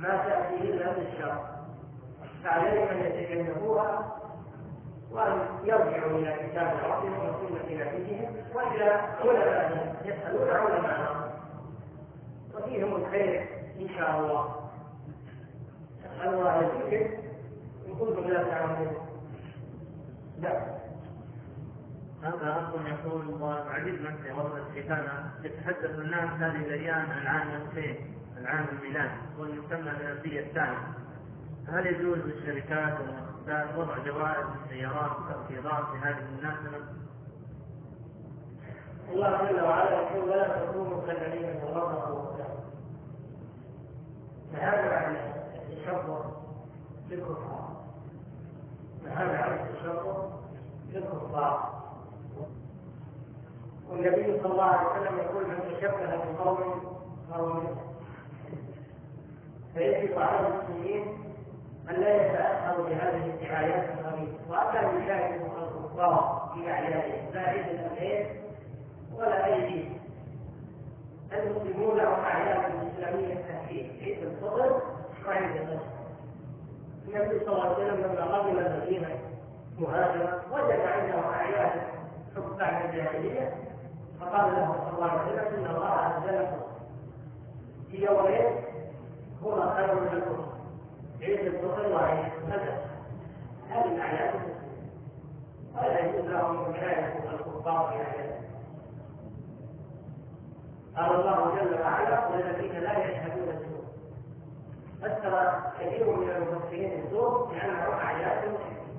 ما تأتي إلا بالشر، فعليهم أن يتجنبوها وأن يرجعوا إلى كتاب ربهم وسنة نبيهم وإلى علمائهم يسألون علماءهم وفيهم الخير إن شاء الله. أسأل الله الذكر إن كنتم لا تعلمون. هذا أصلا يقول وعجبنا في وضع الختانة يتحدث الناس هذه الأيام عن عام الخير العام الميلاد والمسمى النبي الثاني، هل يجوز للشركات والمؤسسات وضع جوائز للسيارات وتخفيضات في هذه المناسبة؟ الله جل وعلا يقول ولا تكونوا كالذين تفرقوا فهذا عن التشبه بالكفار، فهذا عن التشبه بالكفار. والنبي صلى الله عليه وسلم يقول من تشبه بقوم فهو منهم، فيجب على المسلمين أن لا يتأثروا بهذه الدعايات الخبيثة وألا يشاهدوا الكفار في أعيادهم لا عيد الأضحى ولا أي شيء. المسلمون لهم أعياد إسلامية كثيرة، عيد الفطر وعيد الأضحى. النبي صلى الله عليه وسلم لما قدم المدينة مهاجرا وجد عندهم أعياد حب بعد الجاهلية، فقال له صلى الله عليه وسلم إن الله أنزلكم في يومين هما خير لكم، عيد الفطر وعيد الأضحى. هذه الأعياد ولا يجوز لهم مشاهدة الكفار في أعيادهم. قال الله جل وعلا والذين لا يشهدون الزور. فسر كثير من المفسرين الزور لأنه أعياد المشركين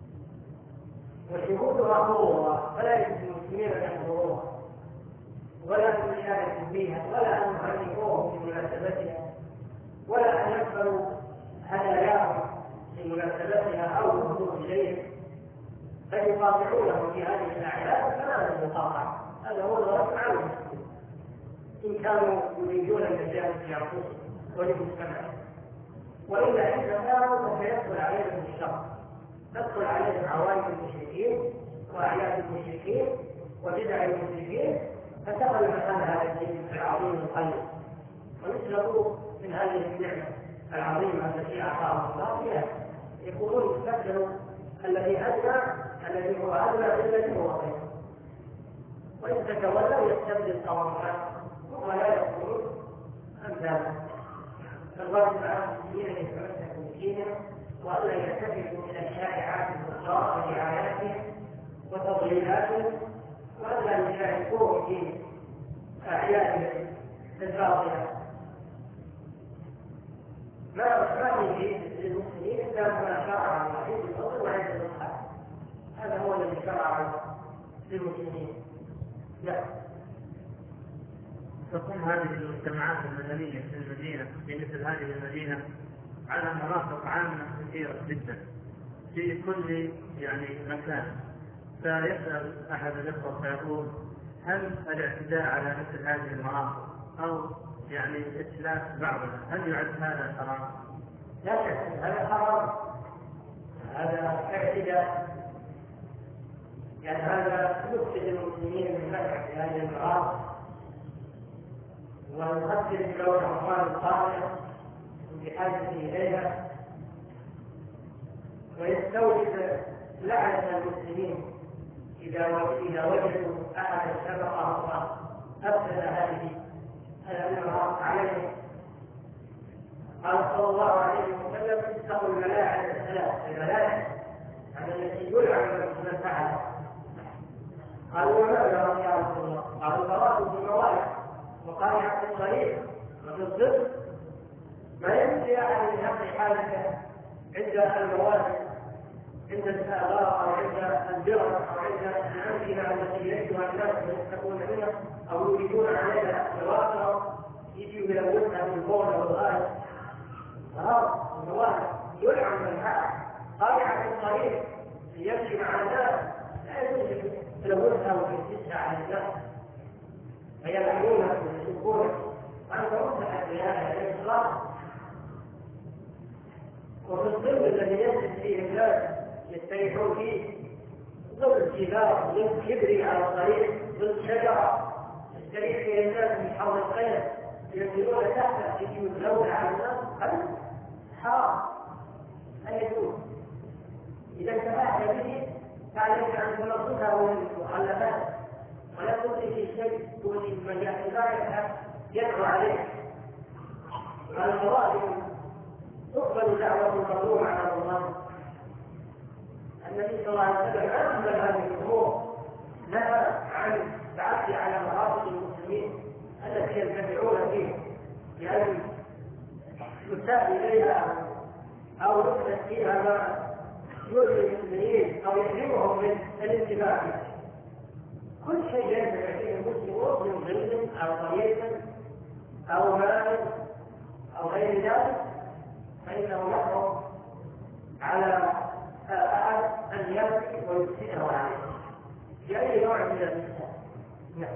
وشهودها حضورها، فلا يجوز للمسلمين أن يحضروها ولا أن يشاركوا فيها ولا أن يهنئوهم في مناسبتها ولا أن يقبلوا هداياهم في مناسبتها أو الهدوء إليهم، بل يقاطعونهم في هذه الأعياد فلا يقاطع. هذا هو الغرض عنه إن كانوا يريدون النجاة في أنفسهم وللمجتمع، وإلا إن كانوا فسيدخل عليهم الشر، تدخل عليهم عوائد المشركين وأعياد المشركين وبدع المشركين، فتقل مكان هذا الدين العظيم القيم ونسلكوا من هذه النعمة العظيمة التي أعطاها الله فيها. يقولون يستبدلوا الذي أدنى الذي هو أدنى بالذي هو خير، وإن تتولوا يستبدل قوما ولا يكون أمثالا. فالواجب على المسلمين أن يتمسكوا بدينهم وألا يلتفتوا إلى الشائعات المختارة ورعاياتهم وتضليلاتهم وألا يشاركوهم في أعيادهم الباطلة. ما ما في للمسلمين إلا ما شرع الله عيد الفطر وعيد الأضحى، هذا هو الذي شرع للمسلمين. لا تقوم هذه المجتمعات المدنية في المدينة في مثل هذه المدينة على مرافق عامة كثيرة جدا في كل يعني مكان. فيسأل أحد الأخوة فيقول هل الاعتداء على مثل هذه المرافق أو يعني إتلاف بعضها هل يعد هذا حرام؟ لا شك هذا حرام، هذا اعتداء، يعني هذا يفسد المسلمين من نفع في هذه المرافق ويؤثر بلون الأموال القادمة بحاجة إليها ويستوجب لعنة المسلمين إذا إذا وجدوا أحد سبقهم وأفسد هذه المرافق عليهم. قال صلى الله عليه وسلم اتقوا الملاعن الثلاث، الملاعن التي يلعن من فعلها. قالوا وماذا يا رسول الله؟ قالوا الفرائض في الموالد وقارعة الطريق وفي الضد، ما يمشي أحد من يقضي حالك عند المواد عند الآباء أو عند الجرم أو عند الأمكنة التي يجدها الناس يستقون منها أو يريدون عليها الواقع يجوا يلونها بالبول والغاز. فهذا المواد يلعن من فعل قارعة الطريق يمشي مع الناس لا يجوز يلونها ويجلسها على الناس فيلعنونها ويسبونها وأنت مفتح بهذا الإصلاح. وفي الظل الذي يجلس فيه الناس يستريحون فيه ظل الجبال ظل كبري على الطريق ظل شجرة يستريح فيه الناس من حول الخير ينزلون تحت يتلون على الناس هذا حرام لا يجوز. إذا انتفعت به فعليك أن تنظفها من المخلفات ولا تؤتي في شيء تؤتي من يعتبرك يدعو عليه. المراد تقبل دعوة المظلوم على الله. النبي صلى الله عليه وسلم أنزل هذه الأمور نهى عن التعدي على مراتب المسلمين التي ينتفعون فيه لأن يساء إليها أو يحدث فيها ما يؤذي المسلمين أو يحرمهم من الانتفاع به. كل شيء ينتفع فيه المسلمون من ظل أو طريق أو مال أو غير ذلك فإنه يحرم على أحد أن يأتي ويفسده عليه بأي نوع من الإنسان. نعم.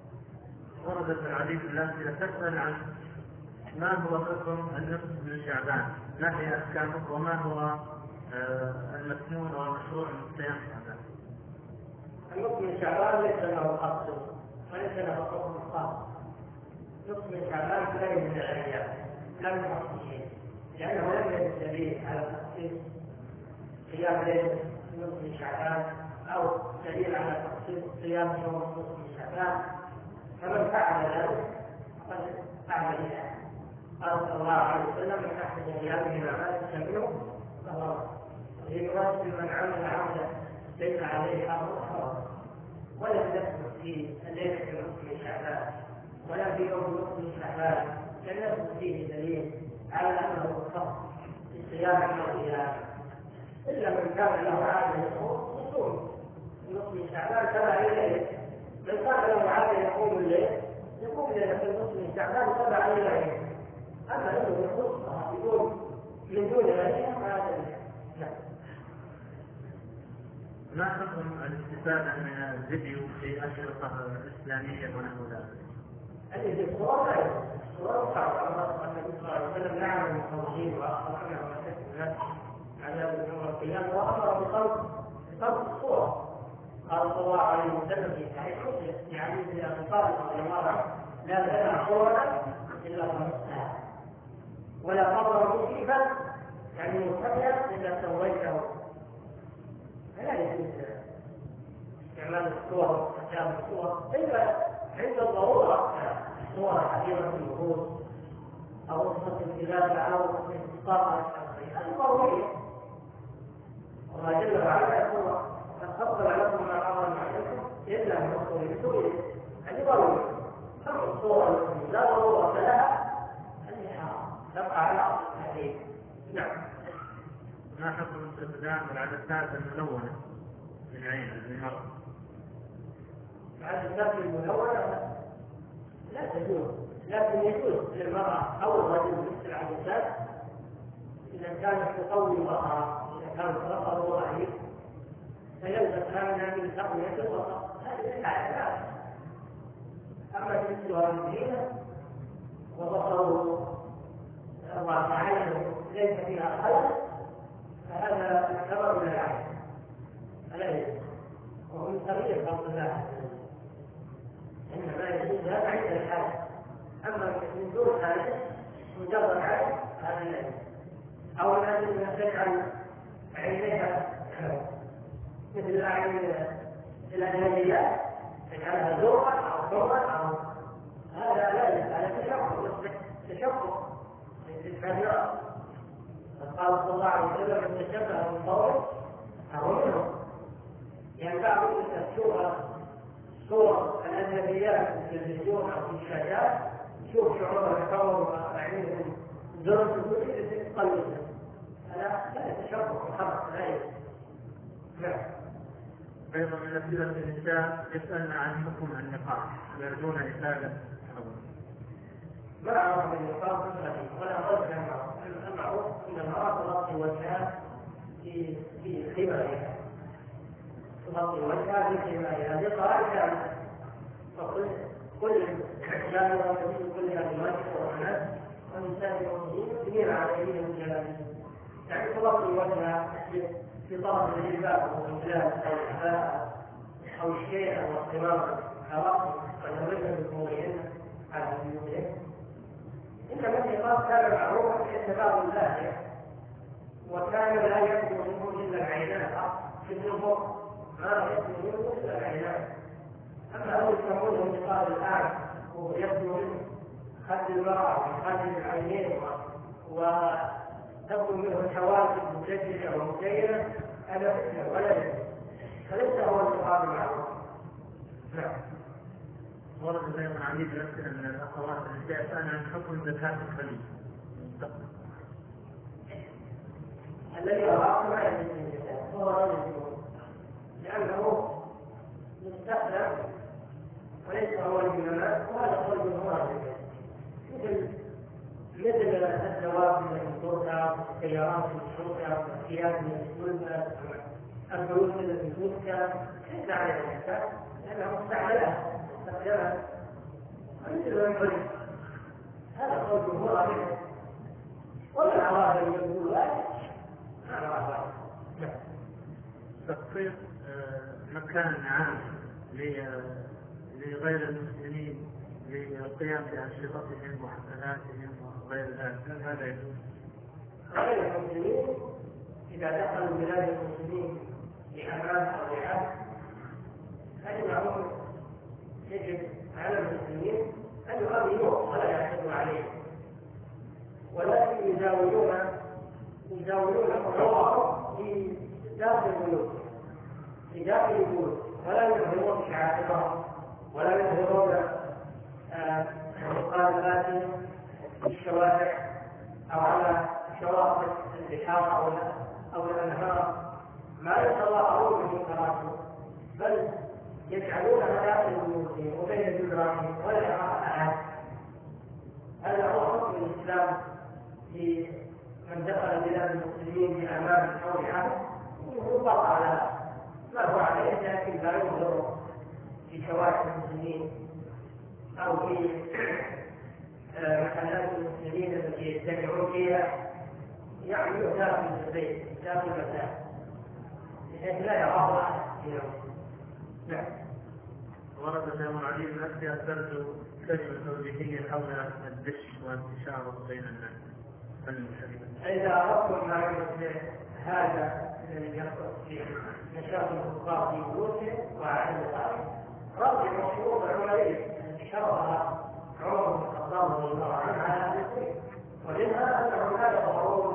وردت العديد من الأمثلة تسأل عن ما هو حكم النصف من شعبان، ما هي أحكامه وما هو المسنون والمشروع من صيام شعبان. النصف من شعبان ليس له خاص وليس له حكم خاص. نصف من شعبان غير من الأيام لا من خاصه لأنه لم يرد دليل على تخصيص صيام ليلة نصف من شعبان أو دليل على تخصيص صيام يوم نصف من شعبان. فمن فعل ذلك قد فعل ذلك. قال صلى الله عليه وسلم من أحسن أيامه ما مات منه فهو في رواية من عمل عملا ليس عليه أمر حرام ولم يثبت في الليلة في نصف من شعبان ولا في يوم نصف من شعبان لم يثبت فيه دليل على أنه خاص بالصيام يوم القيامة إلا من كان له عادة يقوم يصوم نصف من شعبان تبع إليه. من كان له عادة يقوم الليل يقوم ليلة في نصف من شعبان تبع إليه. أما إنه يقول يقول من دون ذلك فهذا لا. ما حكم الاستفادة من الفيديو في أشرطة إسلامية ونحو ذلك؟ هذه في الصور غير الصور صعبة. النبي صلى الله عليه وسلم نعم المصورين وأخبرنا ومسكنا على يوم القيامة وأمر بخلق بخلق الصور. قال صلى الله عليه وسلم في صحيح مسلم في حديث أبي طالب رضي الله عنه لا تدع صورا إلا خمسها ولا قبر مشرفا يعني مرتفعا إلا سويته. فلا يجوز استعمال الصور واستخدام الصور إلا عند الضرورة صور حديثة الوجود أو قصة الخلافة أو استقامة الشخصية ضرورية. الله جل وعلا يقول قد فضل لكم ما حرم عليكم إلا من رسوله هذه ضرورية. أما الصور التي لا ضرورة لها هذه حرام تبقى على أصل الحديث. نعم. ما حكم استخدام العدسات الملونة للعين للمرأة؟ العدسات الملونة لا تجوز لكن يجوز للمرأة أو الرجل مثل العدسات إذا كانت تقوي بصرها إذا كان بصره ضعيف فيلبس هذا من تقوية البصر هذه العدسات. أما مثلها المدينة وبصره وعينه ليس فيها خلل فهذا يعتبر من العين عليه وهو من تغيير خلق الله. إنما يجوز هذا عند الحاجة. أما من دون حاجة مجرد عين هذا لا يجوز. أو الناس التي تجعل عينيها مثل الأعين الأجنبيات تجعلها زرقا أو حمرا أو هذا لا يجوز. هذا تشبه تشبه بالكافرات. قال صلى الله عليه وسلم من تشبه بالقوم فهو منهم. ينفع مثل تشوف صور الأجنبيات في التلفزيون أو في الشاشات تشوف شعور القوم وأعينهم زرق الدنيا تقلدها. هذا لا يتشبه بالحرب لا يجوز. نعم. أيضا من أسئلة النساء يسألن عن حكم النقاش ويرجون إفادة حكم. ما أعرف من النقاش ولا رجل المعروف أن المرأة تغطي وجهها في في خمارها تغطي وجهها في خمارها. هذه قاعدة فكل كل رجال ومسلمين كلها الوجه والناس والنساء المسلمين يثنين عليهم من جلالهم يعني تغطي وجهها في طرف الجلباب أو الجلاب أو الحباء أو الشيء أو الخمار على رأسه ويضربن بقومهن على جنوبهن الصلاة كان معروفا باعتبار الله، وكان لا يبدو منه إلا العينان في النظر، ما يبدو منه إلا العينان. أما هو يسمونه مثال الآن ويبدو منه خد المرأة وخد العينين وتبدو منه الحواجب مجددة ومزينة، هذا فتنة ولا يبدو، فليس هو المثال المعروف. نعم. ورد دائما عديد الأسئلة من الأخوات التي يسألن عن حكم زكاة الخليل. الذي أراكم ما يجب من الزكاة هو رجل لأنه مستخدم وليس هو الجنمات، وهذا هو الجمهور مثل مثل الدواب من الشرطة والسيارات من الشرطة والسيارات من السلطة البيوت التي تسكن ليس عليها الزكاة لأنها مستعملة مستخدمة مثل الحلم. هذا هو الجمهور منه، ومن أراد أن يقول ذلك هذا أراد. تخصيص مكان عام لغير المسلمين للقيام بأنشطتهم وحفلاتهم وغير ذلك، هذا يجوز؟ غير المسلمين إذا دخلوا بلاد المسلمين لأمان أو لحد فإنهم يجب على المسلمين أن يؤمنوه ولا يعتدوا عليه، ولكن يزاولون يزاولون أمورهم في داخل البيوت في داخل البيوت ولا يظهرون شعائرهم ولا يظهرون مقابلات في الشوارع أو على شواطئ البحار أو الأنهار، ما يتظاهرون بمنكراته بل يجعلون مداخل بيوتهم وبين جدرانهم ولا يراها أحد. هذا هو حكم الإسلام في من دخل بلاد المسلمين بأمان أو لحد، يطلق على ما هو عليه لكن لا يظهر في شوارع المسلمين أو في محلات المسلمين التي يجتمعون فيها، يعني داخل البيت داخل المساجد بحيث لا يراه أحد فيهم. نعم. ورد دائما عديد من الأسئلة ترجو كلمة توجيهية حول الدش والانتشار بين الناس. إذا أردتم معرفة هذا الذي يحصل في نشاط الكفار في بيوتهم وعلى الأرض، رجعوا الشروط العمرية التي شرعها عمر بن الخطاب رضي الله عنه على أهل البيت، ومنها أنهم لا يظهرون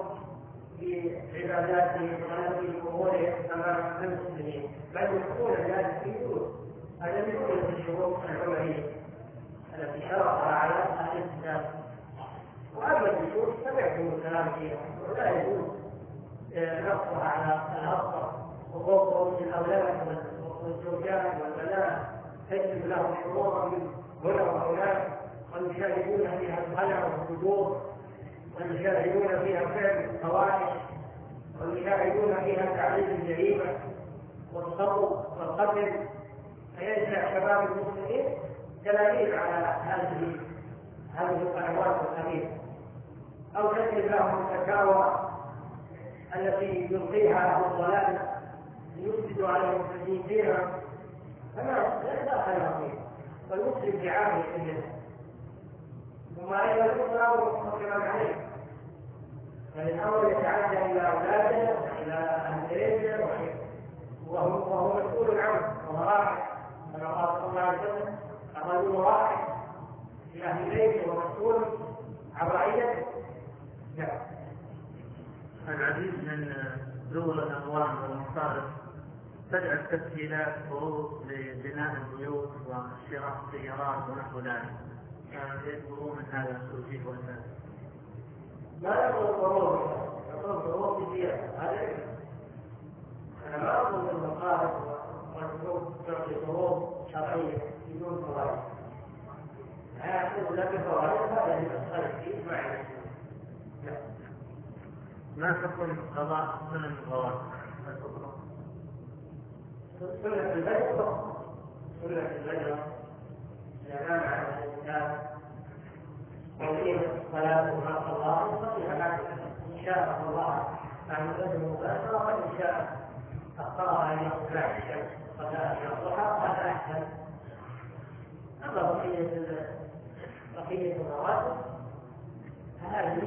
بعباداتهم ولا في أمورهم أمام المسلمين، بل يكون ذلك في بيوت. هذا من جملة الشروط العمرية التي شرعها على أهل الكتاب. وأما البيوت سمعتم الكلام فيها ولا يجوز نصها على الأسرة وفوق رؤوس الأولاد والزوجات والبنات، تجد لهم شروطا من هنا وهناك، ويشاهدون فيها الخلع والفجور، ويشاهدون فيها فعل الفواحش، ويشاهدون فيها تعليم الجريمة والخطو والقتل، فينشأ شباب المسلمين دلائل على هذه هذه القنوات الخبيثة، أو تجد لهم الفتاوى التي يلقيها أهل الضلال ليفسدوا على المسلمين فيها، فما لا خير فيه، والمسلم بعامل منه وما أيضا يقرأ مقدما عليه، فالأمر يتعدى إلى أولاده وإلى أهل بيته وهو مسؤول عنه وهو راحل، كما قال صلى الله عليه وسلم: الرجل راحل في أهل بيته ومسؤول عن رعيته. نعم. العديد من دول الأموال والمصارف تجعل تسهيلات فروض لبناء البيوت وشراء السيارات ونحو ذلك، يذكرون من هذا التوجيه والناس. لا يقول فروض، يقول فروض كثيرة. هذا أنا ما أقول المصارف والفروض تعطي فروض شرعية بدون فوائد. أقول لك فوائد هذا المسألة فيه معي. ما حكم قضاء سنن الغوات؟ سنة البدر سنة البدر إذا كان على الإنسان وفيه الصلاة مع الله ففيها بعد إن شاء الله عن البدر مباشرة، وإن شاء أخطأها أن يطلع الشمس صلاة الضحى هذا أحسن. أما بقية بقية الرواتب فهذه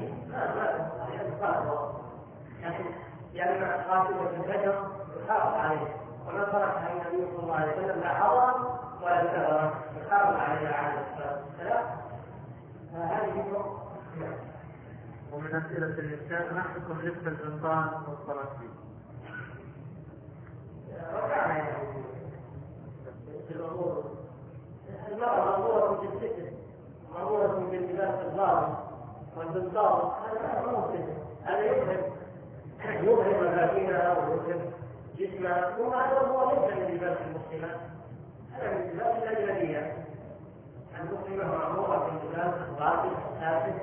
قاتلة الفجر يحافظ عليه، وما صرح عن النبي صلى الله عليه وسلم لا حضر ولا كبر يحافظ عليه عليه الصلاة والسلام. هذه ومن أسئلة الإنسان ما حكم لبس البنطال والصلاة فيه؟ وكان يعني في الأمور المرأة مأمورة بالستر، مأمورة باللباس الظاهر والبنطال، هذا ممكن، هذا يظهر يظهر مفاتينها ويظهر جسمها، وهذا هو ليس من لباس المسلمات، هذا من لباس الأجنبية. المسلمة مأمورة باللباس الراقي السافر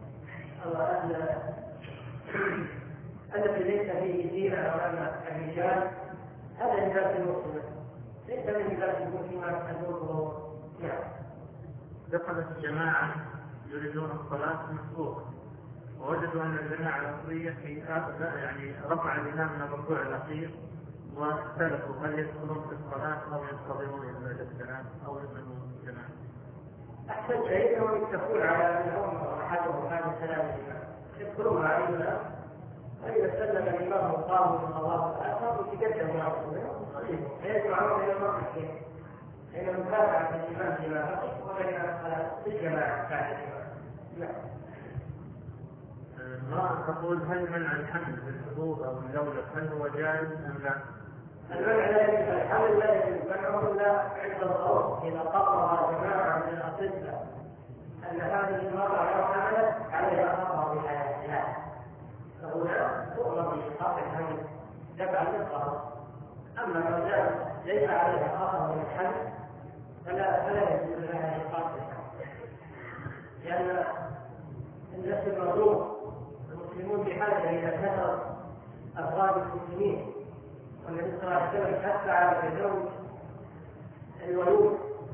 الذي ليس فيه زينة أمام الرجال، هذا لباس المسلمة، ليس من لباس المسلمات النور. نعم. دخلت الجماعة يريدون الصلاة مسبوقة، ووجدوا أن الجماعة الأصلية في آخر يعني رفع الإمام من الركوع الأخير، واختلفوا هل يدخلون في الصلاة أو ينتظرون إلى السلام أو يؤمنون الجماعة. أحسن شيء أنهم يتفقون على أنهم أحدهم هذا السلام الإمام، يدخلون مع الإمام، فإذا سلم الإمام وقاموا من الله الآخر وتقدموا مع الإمام فيجمعون بين المرأتين، بين المتابعة الإمام فيما فقه وبين الجماعة بعد الإمام. المرأة تقول هل منع الحمل بالحبوب أو اللولب هل هو جائز أم لا؟ المنع لا يجوز، الحمل لا يجوز منعه إلا عند الضرورة، إذا قرر جماعة من الأطباء أن هذه المرأة لو حملت عليها خطر بحياتها فهنا تؤمر بإيقاف الحمل تبع للقرار. أما لو ليس عليها خطر من الحمل فلا فلا يجوز لها إيقاف الحمل، لأن النفس الموضوع المسلمون بحاجة إلى كثرة أفراد المسلمين، والنبي صلى الله عليه وسلم حتى على الزوج الولود،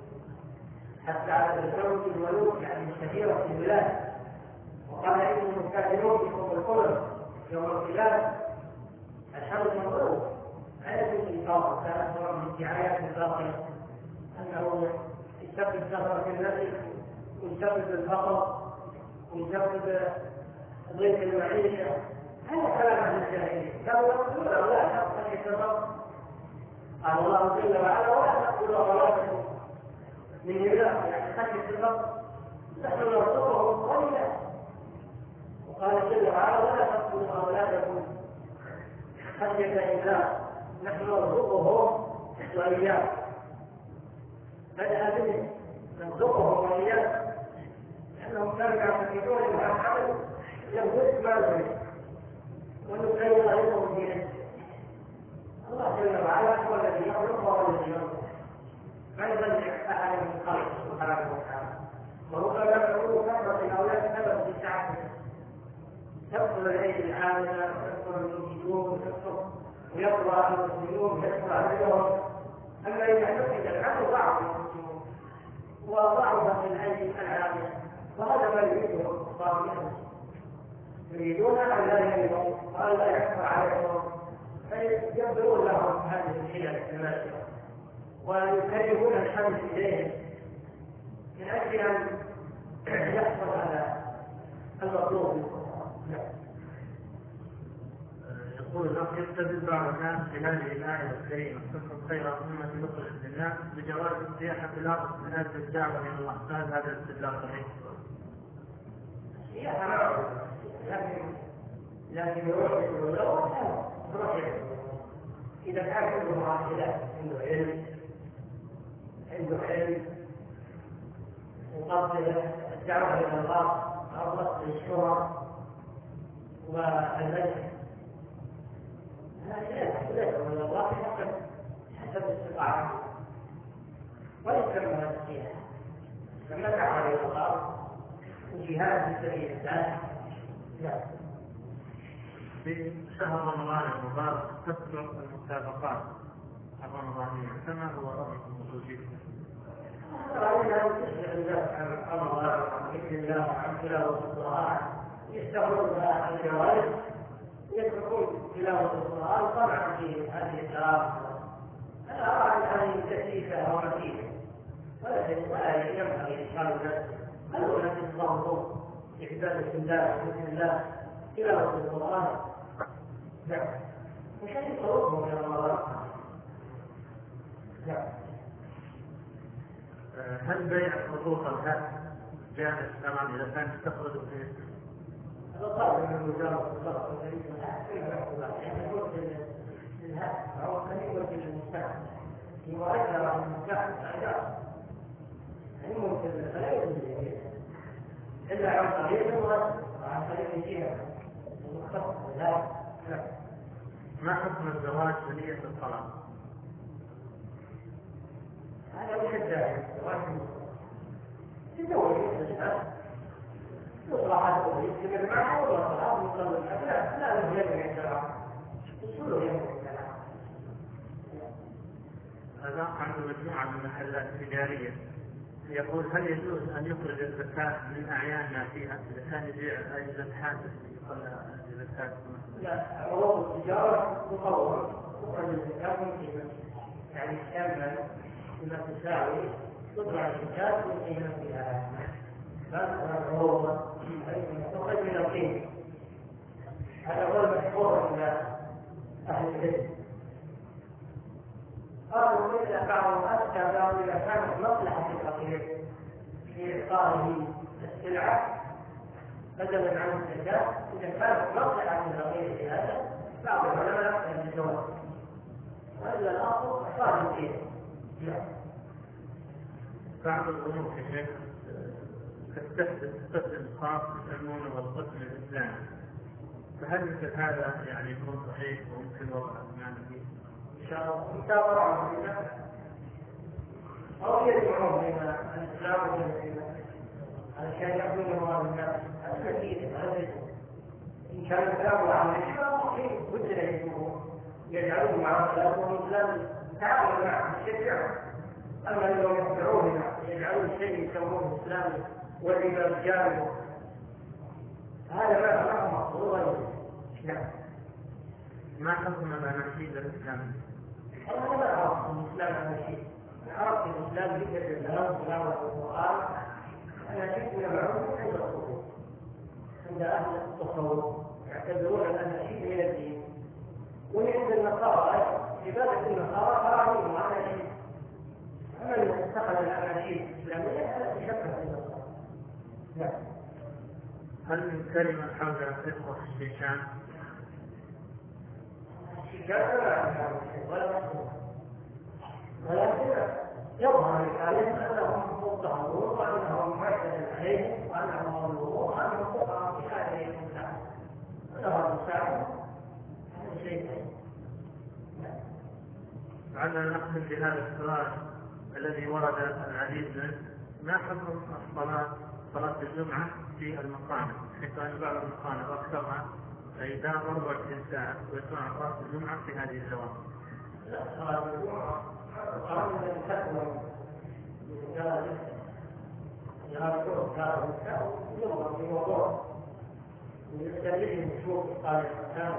حتى على الزوج الولود يعني كثيرة في البلاد، وقال إنهم كافرون بكم القلب يوم القيامة. الحمد المطلوب لا يجوز الإيقاف، كان أكثر من الدعايات الباطلة أنه يسبب كثرة النسل ويسبب الفقر ويسبب ضيق المعيشة، هذا كلام عن الجاهلية. كانوا يقولون لا تأكل الشراب، قال الله جل وعلا ولا تأكلوا أولادكم من إملاق، يعني خشية الشراب نحن نرزقهم وإياكم. وقال جل وعلا ولا تأكلوا أولادكم خشية إملاق، نحن نرزقهم وإياكم. بدأ بهم نرزقهم وإياكم لأنهم كانوا يعتقدون أن الحمل يموت ما يريد ونكرر عليهم دينه. الله جل وعلا هو الذي يخلق وهو الذي يرزق، ما يبلغ أحد من خلقه سبحانه وتعالى. وهو كما يقول كثرة الأولاد سبب في تعبه، تكثر الأيدي الحاملة وتكثر المنتجون وتكثر ويقوى المسلمون ويكثر عددهم. أما إذا نفذ الحمل ضعف المسلمون وضعف في الأيدي العاملة، وهذا ما يريده الله منهم، يريدون أن لا يهلكوا وأن لا يكفر عليهم، فيجبرون لهم هذه الحيل الماشية ويكرهون الحمل إليهم من أجل أن يحصل على المطلوب. يقول الأخ يستدل بعض الناس في هذه الآية الكريمة كنتم خير أمة أخرجت للناس بجواز السياحة في الأرض من أجل الدعوة إلى الله، هل هذا الاستدلال صحيح؟ السياحة معروفة، لكن لكن يروح يقول إذا كان عنده مؤهلات، عنده علم عنده علم وقصد الدعوة إلى الله أو قصد الشهرة والمجد، هذا ليس من الله حسب حسب استطاعته ويسمى هذا السياحة. لما دعا إلى الله وجهاد في سبيل الله. لا. في شهر رمضان المبارك تكثر المسابقات الرمضانية، كما هو رأيكم وجودكم؟ رأينا أن تشغل الناس عن الله وعن ذكر الله وعن تلاوة القرآن، يشتغلون بها الجوائز يتركون تلاوة القرآن طبعا في هذه الدراسة. أنا أرى أن هذه تكليفة ومكيفة ولا ينبغي إشغال الناس، بل هو الذي يتضررون بعبادة الله وذكر الله تلاوة القرآن. نعم. وشيء يخوفهم من رمضان. هل بيع خطوط الهاتف جائز طبعا اذا كانت تخرج فيه؟ هذا طالب من مجرد الصرف الجديد من يعني يقول للهاتف او خليه يقول للمستقبل يورثها بعض المستقبل يعني ممكن فلا يوجد الا عن طريق الغد وعن طريق الجهه المختصه. لا ما حكم الزواج بنية الطلاق؟ هذا مش الداعي الزواج يزوج الإنسان يصلح هذا يستمر معه ولا طلاق يصلي لا لا يجب أن يتبع السلوك يجب أن يتبع. هذا عنده مجموعة من المحلات التجارية يقول هل يجوز أن يخرج الزكاة من أعيان ما فيها إذا كان يبيع أجهزة حاسب يقول الزكاة؟ لا عروض التجارة تطور تخرج الزكاة من قيمتها يعني كامل بما تساوي تطلع الزكاة من قيمتها هذا العروض تخرج من القيمة. هذا هو المشهور عند أهل العلم. قالوا إذا بعض أفتى قالوا إذا كانت مصلحة الفقير في إعطائه السلعة بدلا عن الزكاة إذا كانت مصلحة الفقير في هذا بعض العلماء يجوز وإلا الأصل أصاب فيه. بعض الأمور في شيخ تستخدم خاص يسمونه والقسم الإسلامي فهل مثل هذا يعني يكون صحيح وممكن وضع أسنان فيه؟ إن شاء الله متابعة عظيمة أو يجمعون بين الإسلام والمسلمين علشان يأخذون أموال الناس هذا كثير هذا إن كان الكلام عن الإسلام بد أن يكونوا يجعلون مع الإسلام والإسلام تعاون معهم يشجعون. أما لو يخدعون يجعلون شيء يسمونه الإسلام والربا الجاري هذا ما ما هو مقصود. نعم. ما حكم الأناشيد الإسلامي؟ أنا ما أعرف الإسلام أناشيد. عرفت الإسلام ذكر الإسلام تلاوة القرآن أناشيد من العلوم عند الصوفية عند أهل التصوف يعتبرون الأناشيد من الدين. وعند النصارى عبادة النصارى قرانين وأناشيد. أما من اتخذ الأناشيد الإسلامية فلا تشبه بالنصارى. نعم. هل من كلمة حول قصة الشيشان؟ الشيشان ولا مسلم ولكن يظهر الآيات أنهم مضطهدون وأنهم معتدل عليهم وأنهم مظلومون وأنهم فقراء في هذه المساعدة. هذا المساعدة هذا شيء ثاني. لعلنا نختم بهذا السؤال الذي ورد العديد منه: ما حكم الصلاة صلاة الجمعة في المقامة؟ حيث أن بعض المقامة أكثرها يدام أربع ساعات ويكون صلاة الجمعة في هذه الزواج. لا صلاة الجمعة القرآن الذي تكون رجال يغادرون هذا النساء يظهر في موضوع ويستدل بشروط قال الإنسان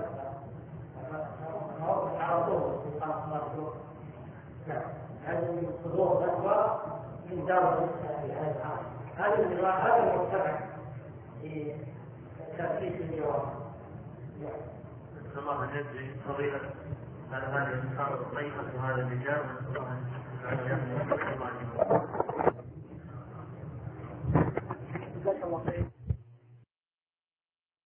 فهو تعرضون في صلاة الجمعة. نعم. هذه صدور فتوى من دار الإسلام في هذا العام. هذا النظام هذا المرتفع في تأسيس الجواب. نسأل الله أن يجزي فضيلة على هذه المحاضرة الطيبة وهذا الإجابة. نسأل الله أن يجزي الله.